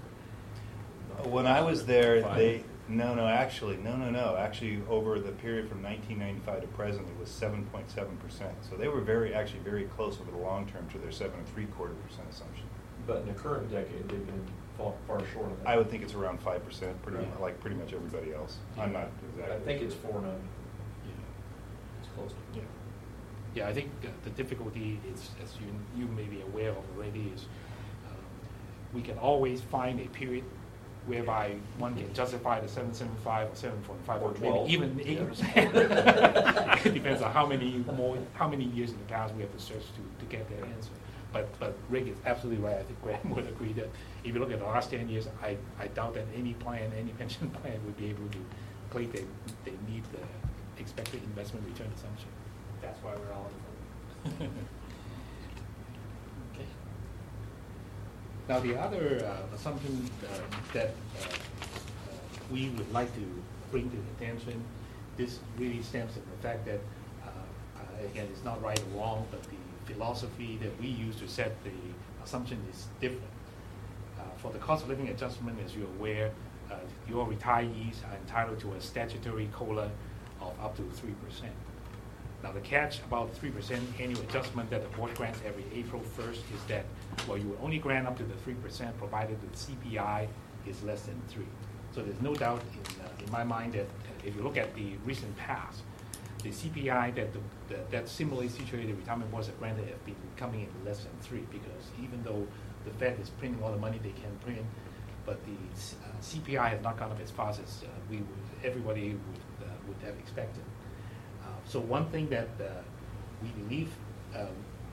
When I was there, Five. they, no, no, actually, no, no, no. Actually, over the period from nineteen ninety-five to present, it was seven point seven percent. So they were very, actually very close over the long term to their seven and three quarter percent assumption. But in the current decade, they've been far, far short of that. I would think it's around five percent, pretty, Right. like pretty much everybody else. I'm not exactly. I think it's four nine. Yeah. It's close to. Yeah, yeah. I think uh, the difficulty is, as you you may be aware of already, is um, we can always find a period whereby one can justify the seven seven five or seven point five, Or or maybe twelve. even eight Yeah. percent. It depends on how many more, how many years in the past we have to search to, to get that answer. But but Rick is absolutely right. I think Graham would agree that if you look at the last ten years, I, I doubt that any plan, any pension plan would be able to claim they they meet the expected investment return assumption. That's why we're all in. Okay. Now, the other uh, assumption uh, that uh, uh, we would like to bring to the attention, this really stems from the fact that, uh, uh, again, it's not right or wrong, but the philosophy that we use to set the assumption is different. Uh, for the cost of living adjustment, as you're aware, uh, your retirees are entitled to a statutory COLA of up to three percent. Now, the catch about three percent annual adjustment that the board grants every April first is that, well, you will only grant up to the three percent provided the C P I is less than three. So there's no doubt in, uh, in my mind that uh, if you look at the recent past, the C P I that the, the, that similarly situated retirement boards have granted have been coming in less than three, because even though the Fed is printing all the money they can print, but the uh, C P I has not gone up as fast as uh, we would, everybody would, uh, would have expected. Uh, so one thing that uh, we believe uh,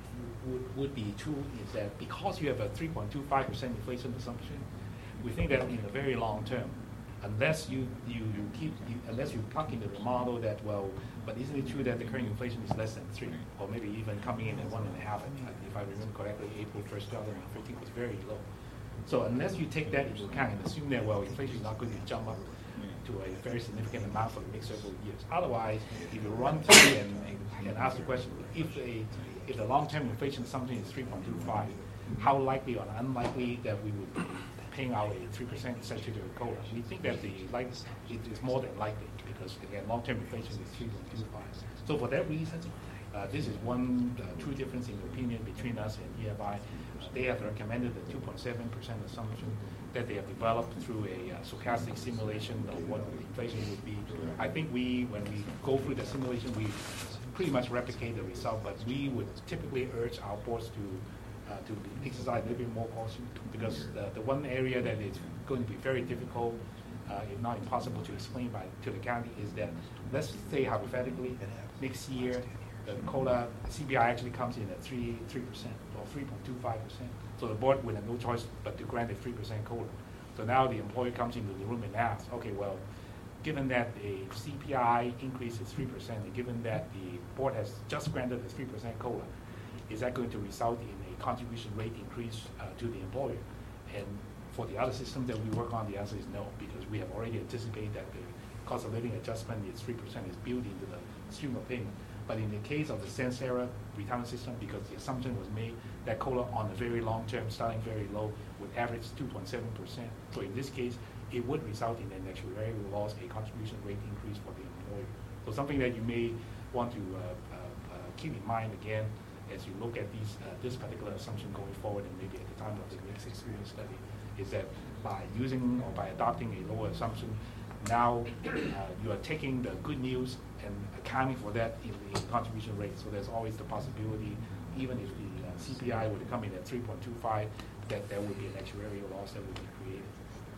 would, would be true is that because you have a three point two five percent inflation assumption, we think that in the very long term, unless you, you, you keep, you, unless you plug into the model that, well, but isn't it true that the current inflation is less than three, or maybe even coming in at one and a half, if I remember correctly, April first, two thousand fifteen was very low. So unless you take that into account and assume that, well, inflation is not going to jump up to a very significant amount for the next several years. Otherwise, if you run through and, and ask the question, if a, if the long-term inflation assumption is three point two five, how likely or unlikely that we would be paying out a three percent statutory COLA? We think that the like it is more than likely, because again, long-term inflation is three point two five. So for that reason, uh, this is one uh, true difference in opinion between us and E F I. Uh, they have recommended the two point seven percent assumption that they have developed through a uh, stochastic simulation of what inflation would be. I think we, when we go through the simulation, we pretty much replicate the result, but we would typically urge our boards to Uh, to exercise a little bit more caution, because the, the one area that is going to be very difficult, uh, if not impossible to explain by to the county, is that, let's say hypothetically, next year the COLA C P I actually comes in at three three percent or three point two five percent. So the board would have no choice but to grant a three percent COLA. So now the employer comes into the room and asks, okay, well, given that the C P I increase is three percent, and given that the board has just granted a three percent COLA, is that going to result in a contribution rate increase uh, to the employer? And for the other system that we work on, the answer is no, because we have already anticipated that the cost of living adjustment is three percent is built into the stream of payment. But in the case of the Sansera retirement system, because the assumption was made that COLA on the very long term, starting very low, would average two point seven percent. So in this case, it would result in an actuarial loss, a contribution rate increase for the employer. So something that you may want to uh, uh, uh, keep in mind again as you look at these, uh, this particular assumption going forward, and maybe at the time of the next experience study, is that by using or by adopting a lower assumption, now uh, you are taking the good news and accounting for that in the contribution rate. So there's always the possibility, even if the uh, C P I were to come in at three point two five, that there would be an actuarial loss that would be created.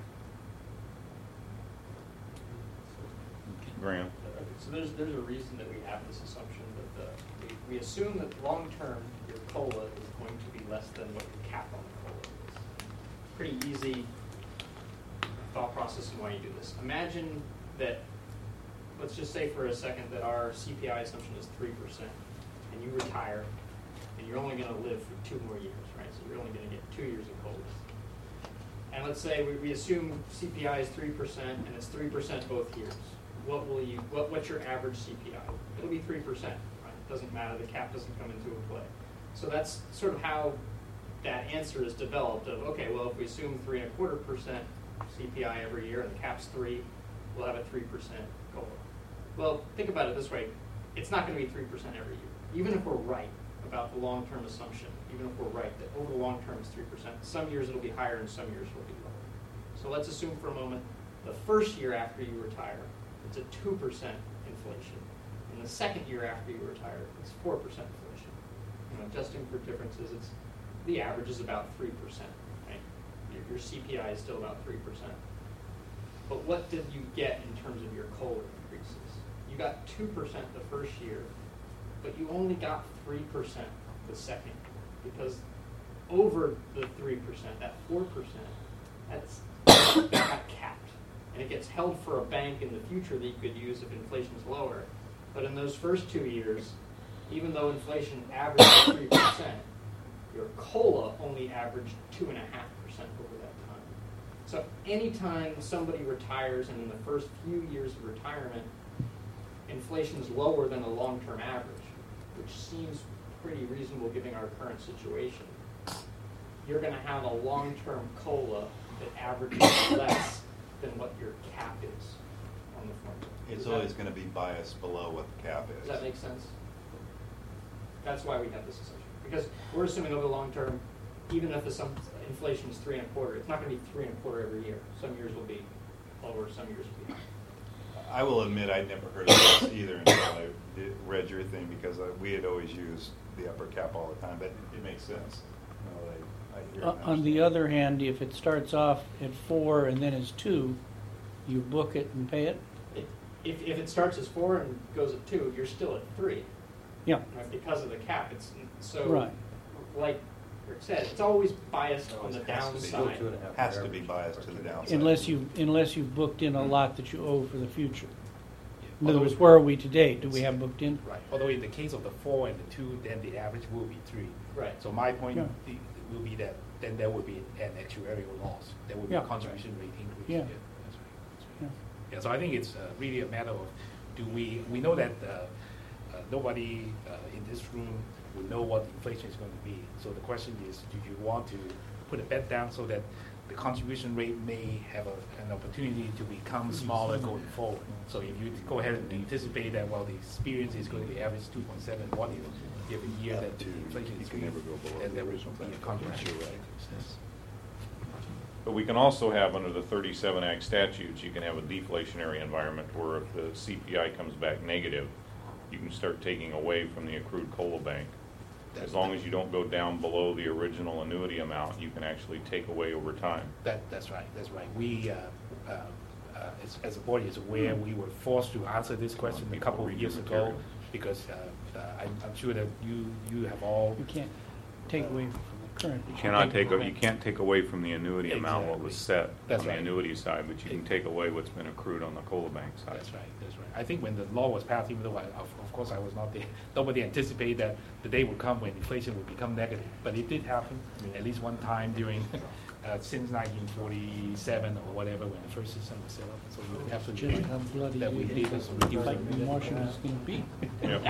Graham. So there's there's a reason that we have this assumption that the, we, we assume that long term your COLA is going to be less than what your cap on the COLA is. Pretty easy thought process in why you do this. Imagine that, let's just say for a second that our C P I assumption is three percent, and you retire, and you're only going to live for two more years, right? So you're only going to get two years of COLA. And let's say we, we assume C P I is three percent, and it's three percent both years. What will you? What, what's your average C P I? It'll be three percent. Right? It doesn't matter. The cap doesn't come into play. So that's sort of how that answer is developed. Of okay, well, if we assume three and a quarter percent C P I every year, and the cap's three, we'll have a three percent COLA. Well, think about it this way: it's not going to be three percent every year. Even if we're right about the long-term assumption, even if we're right that over the long term it's three percent, some years it'll be higher and some years it'll be lower. So let's assume for a moment the first year after you retire, it's a two percent inflation. And the second year after you retire, it's four percent inflation. You know, adjusting for differences, it's the average is about three percent, right? Your, your C P I is still about three percent. But what did you get in terms of your COLA increases? You got two percent the first year, but you only got three percent the second, because over the three percent, that four percent, that's that got capped. And it gets held for a bank in the future that you could use if inflation is lower. But in those first two years, even though inflation averaged three percent, your COLA only averaged two and a half percent over that time. So anytime somebody retires and in the first few years of retirement, inflation is lower than the long-term average, which seems pretty reasonable given our current situation, you're going to have a long-term COLA that averages less than what your cap is on the formula. It's Does always that- going to be biased below what the cap is. Does that make sense? That's why we have this assumption. Because we're assuming over the long term, even if the sum, inflation is three and a quarter, it's not going to be three and a quarter every year. Some years will be lower, some years will be higher. I will admit I'd never heard of this either until I did, read your thing, because uh, we had always used the upper cap all the time, but it, it makes sense. You know, I, I hear Uh, and On the understand. other hand, if it starts off at four and then is two, you book it and pay it? If, if it starts as four and goes at two, you're still at three. Yeah. Right, because of the cap. It's so Right. like Rick said, it's always biased on the It has to be. downside. Has to be biased to the downside. Unless you, unless you've booked in a lot that you owe for the future. In other Although- words, where are we today? Do we have booked in? Right. Although in the case of the four and the two, then the average will be three. Right. So my point Yeah. the- will be that then there will be an actuarial loss. There will be Yeah. a contribution rate increase. Yeah. That's right. That's right. Yeah. So I think it's uh, really a matter of do we we know that uh, uh, nobody uh, in this room will know what the inflation is going to be. So the question is, do you want to put a bet down so that the contribution rate may have a, an opportunity to become smaller going forward? So if you go ahead and anticipate that, well, the experience is going to be average two point seven one year, every year that the inflation is can never go below and the there will original be a benchmark. contribution You're rate. right. But we can also have, under the thirty-seven Act statutes, you can have a deflationary environment where if the C P I comes back negative, you can start taking away from the accrued COLA bank. As long as you don't go down below the original annuity amount, you can actually take away over time. That, that's right, that's right. We, uh, uh, uh, as, as a board is aware, we were forced to answer this question a couple of years ago because uh, uh, I'm, I'm sure that you, you have all. You can't take away from the current. You cannot take, you can't take away from the annuity amount what was set That's on the right. annuity side, but you can take away what's been accrued on the COLA bank side. That's right, that's right. I think when the law was passed, even though I, of, of course I was not there, nobody anticipated that the day would come when inflation would become negative. But it did happen at least one time during, uh, since nineteen forty-seven or whatever, when the first system was set up. So you're absolutely Just how right bloody that we it did is. this reduce Like it. in Washington is going to be. Yep.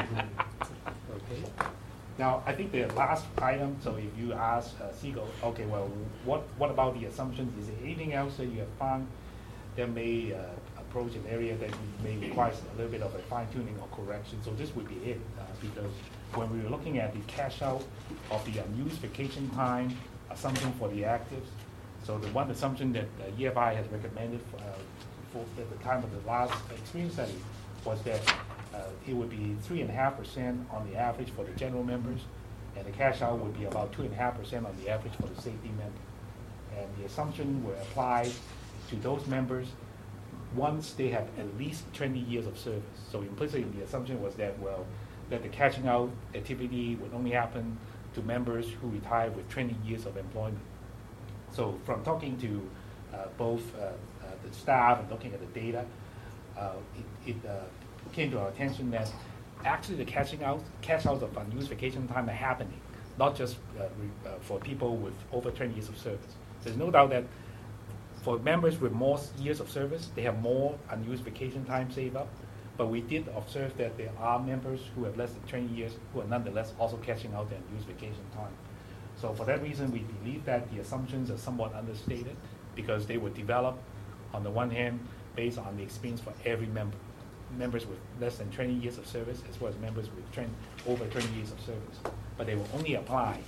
Okay. Now, I think the last item, so if you ask uh, Siegel, okay, well, what, what about the assumptions? Is there anything else that you have found that may uh, approach an area that may require a little bit of a fine tuning or correction? So this would be it, uh, because when we were looking at the cash out of the unused vacation time assumption for the actives, so the one assumption that uh, E F I has recommended uh, for at the time of the last experience study was that uh, it would be three and a half percent on the average for the general members, and the cash out would be about two and a half percent on the average for the safety member. And the assumption will apply to those members once they have at least twenty years of service. So implicitly, the assumption was that, well, that the cashing out activity would only happen to members who retire with twenty years of employment. So from talking to uh, both uh, uh, the staff and looking at the data, uh, it, it uh, came to our attention that actually the cashing out, cash outs of unused vacation time are happening, not just uh, re, uh, for people with over twenty years of service. There's no doubt that for members with more years of service, they have more unused vacation time saved up. But we did observe that there are members who have less than twenty years who are nonetheless also cashing out their unused vacation time. So for that reason, we believe that the assumptions are somewhat understated because they were developed, on the one hand, based on the experience for every member. Members with less than twenty years of service as well as members with twenty, over twenty years of service. But they will only apply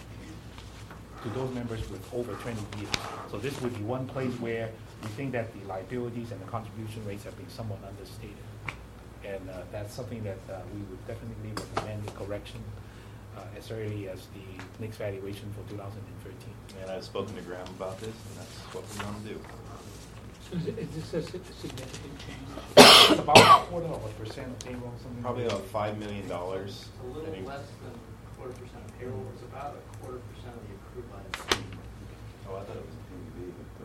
to those members with over twenty years. So this would be one place where we think that the liabilities and the contribution rates have been somewhat understated. And uh, that's something that uh, we would definitely recommend the correction uh, as early as the next valuation for two thousand thirteen. And I've spoken to Graham about this, and that's what we're going to do. Is it- is this a sig- significant change? It's about a quarter of a percent of payroll, something. Probably about five million dollars. It's a little less than a quarter percent of payroll. It's about a quarter percent of the accrued liability. Oh, I thought it was a P V B, but,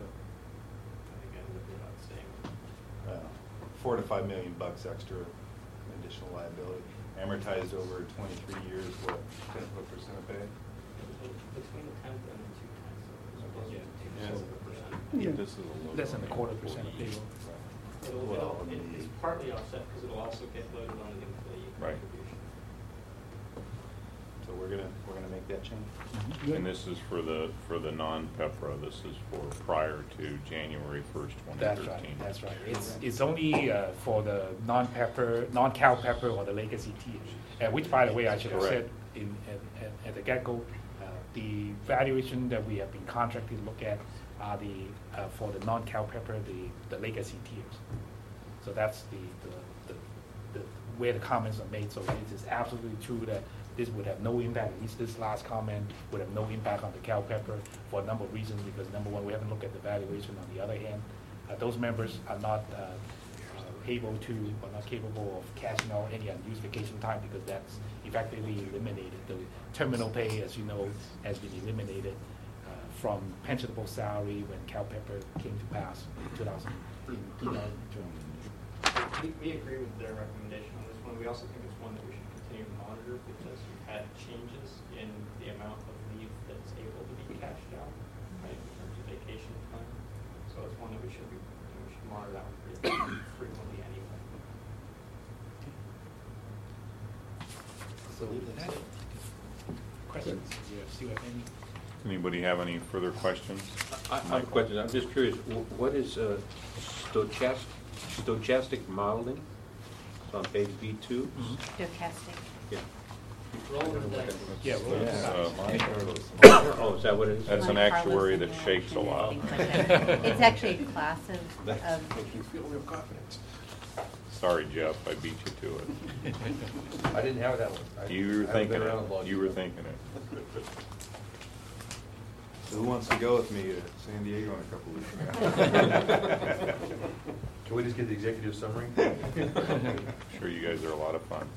I think I ended up being about the same. uh, uh, four to five million bucks extra additional liability. amortized over twenty-three years, what, ten, what percent of pay? Between a tenth and a two tenths. Yeah. Yeah. This is a little. Less than a quarter percent of payroll. It'll, Well, it'll, it- it's partly offset because it'll also get loaded on the employee Right. contribution. So we're gonna, we're gonna make that change? And this is for the, for the non-PEPRA, this is for prior to January first, twenty That's thirteen. right, that's right. It's, it's only uh, for the non-pepper, non-cow pepper or the legacy tiers. Uh, which, by the way, I should have said Correct. in, at, at- at the get-go, uh, the valuation that we have been contracted to look at are the, uh, for the non-cow pepper, the, the legacy tiers. So that's the, the, the, the, where the comments are made. So it is absolutely true that this would have no impact, at least this last comment would have no impact on the cow pepper for a number of reasons, because number one, we haven't looked at the valuation. On the other hand, uh, those members are not uh, uh, able to, or not capable of cashing out any unused vacation time, because that's effectively eliminated. The terminal pay, as you know, has been eliminated uh, from pensionable salary when cow pepper came to pass in two thousand, in two thousand two. We, we agree with their recommendation on this one. We also think it's one that we should continue to monitor because we've had changes in the amount of leave that's able to be cashed out, right, in terms of vacation time. So it's one that we should be, we should monitor that one pretty frequently anyway. So that's it. Questions? Yeah, see what any? Anybody have any further questions? I I have a question. I'm just curious, wh- what is uh, stochast- stochastic modeling? It's on page B two. Stochastic. Yeah. Roll the dice. Yeah, roll the dice. Uh, Oh, is that what it is? That's an Monte Carlo actuary that simulation shakes a and lot. things like that. It's actually a class of, That of makes you feel real confident. Sorry, Jeff, I beat you to it. I didn't have that one. I- You I were haven't thinking been around long it. You were enough. thinking it. Who wants to go with me to San Diego in a couple weeks? Can we just get the executive summary? Sure, you guys are a lot of fun.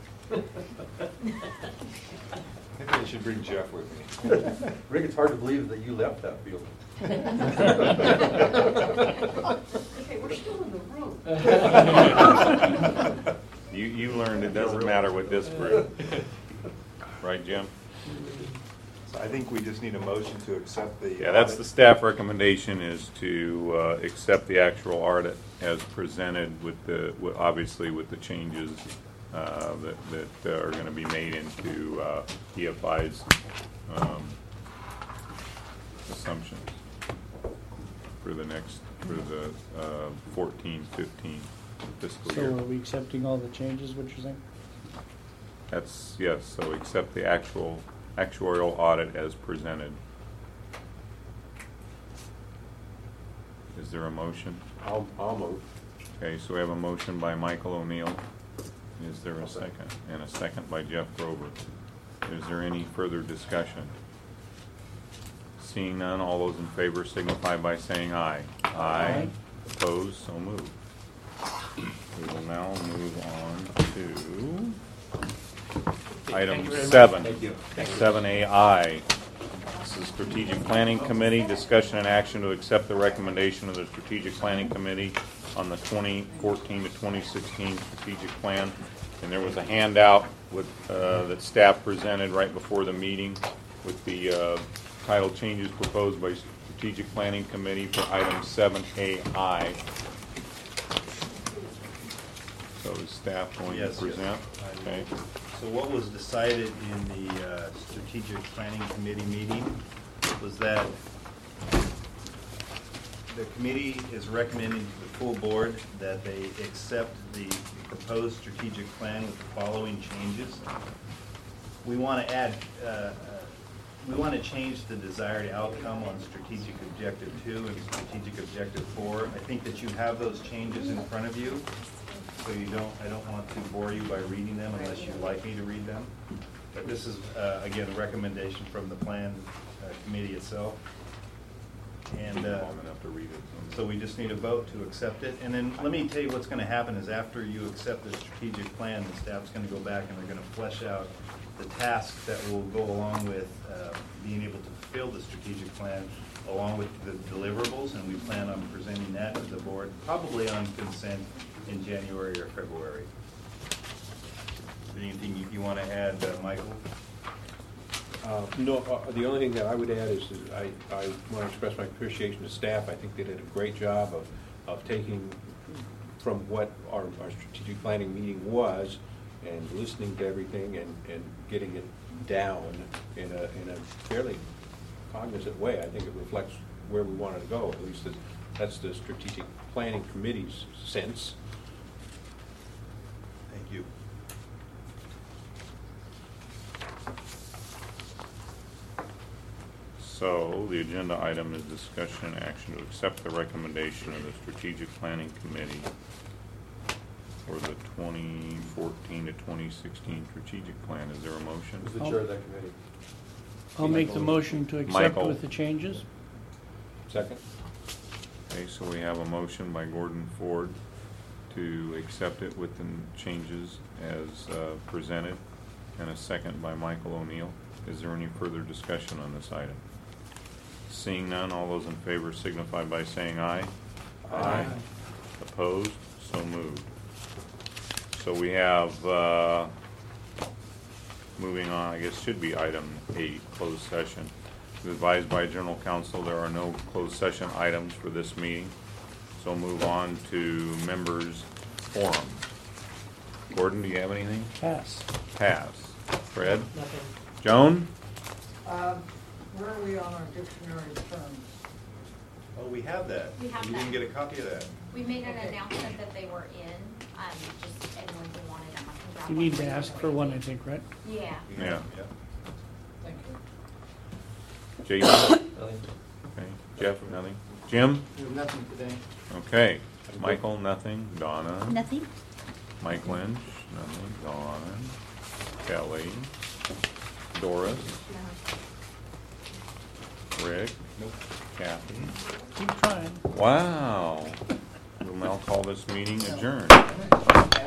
I think I should bring Jeff with me. Rick, it's hard to believe that you left that field. Okay, we're still in the room. You, you learned it doesn't matter with this group. Right, Jim? So I think we just need a motion to accept the. Yeah, that's audit. the staff recommendation, is to uh, accept the actual audit as presented with the, with- obviously with the changes uh, that, that are going to be made into uh, E F I's um, assumptions for the next, for the uh, fourteen fifteen fiscal So year. are we accepting all the changes, what you're saying? That's, yes, so accept the actual actuarial audit as presented. Is there a motion? I'll, I'll move. Okay, so we have a motion by Michael O'Neill. Is there a second? And a second by Jeff Grover. Is there any further discussion? Seeing none, all those in favor signify by saying aye. Aye. Opposed, so moved. We will now move on to item Thank you very much. seven. Thank you. Seven A I. This is Strategic Planning Committee, discussion and action to accept the recommendation of the Strategic Planning Committee on the twenty fourteen to twenty sixteen strategic plan. And there was a handout with, uh, that staff presented right before the meeting with the, uh, title changes proposed by Strategic Planning Committee for item seven A I. So is staff going to Yes, yes. present? I- Okay. So what was decided in the uh, Strategic Planning Committee meeting was that the committee is recommending to the full board that they accept the proposed strategic plan with the following changes. We want to add, uh, uh, we want to change the desired outcome on strategic objective two and strategic objective four. I think that you have those changes in front of you. So you don't, I don't want to bore you by reading them unless you'd like me to read them. But this is, uh, again, a recommendation from the plan uh, committee itself. And uh, Long enough to read it. so we just need a vote to accept it. And then let me tell you what's going to happen is after you accept the strategic plan, the staff's going to go back and they're going to flesh out the tasks that will go along with uh, being able to fulfill the strategic plan, along with the deliverables, and we plan on presenting that to the board, probably on consent in January or February. there anything you, you want to add, uh, Michael? Uh, No, uh, the only thing that I would add is that I, I want to express my appreciation to staff. I think they did a great job of, of taking from what our, our strategic planning meeting was and listening to everything and, and getting it down in a, in a fairly cognizant way. I think it reflects where we wanted to go, at least that- that's the strategic planning committee's sense. Thank you. So the agenda item is discussion and action to accept the recommendation of the Strategic Planning Committee for the twenty fourteen to twenty sixteen strategic plan. Is there a motion? Who's the chair of that committee? I'll make the motion to accept Michael. with the changes. Second? Okay, so we have a motion by Gordon Ford to accept it with the changes as uh, presented, and a second by Michael O'Neill. Is there any further discussion on this item? Seeing none, all those in favor signify by saying aye. Aye. Opposed? So moved. So we have, uh, moving on, I guess should be item eight, closed session. As advised by General Counsel, there are no closed session items for this meeting. So move on to members' forum. Gordon, do you have anything? Pass. Pass. Fred? Nothing. Joan? Uh, Where are we on our dictionary of terms? Oh, we have that. We have You that. didn't get a copy of that. We made an Okay. announcement that they were in, um, just anyone who wanted them. I can grab You one need for to ask for one, I think, right? Yeah. Yeah. Thank you. Jason? Nothing. Okay. Jeff, nothing? Jim? Nothing today. Okay. Michael, nothing. Donna? Nothing? Mike Lynch? Nothing. Dawn? Kelly? Doris? Rick? Nope. Kathy? Keep trying. Wow. We'll now call this meeting adjourned.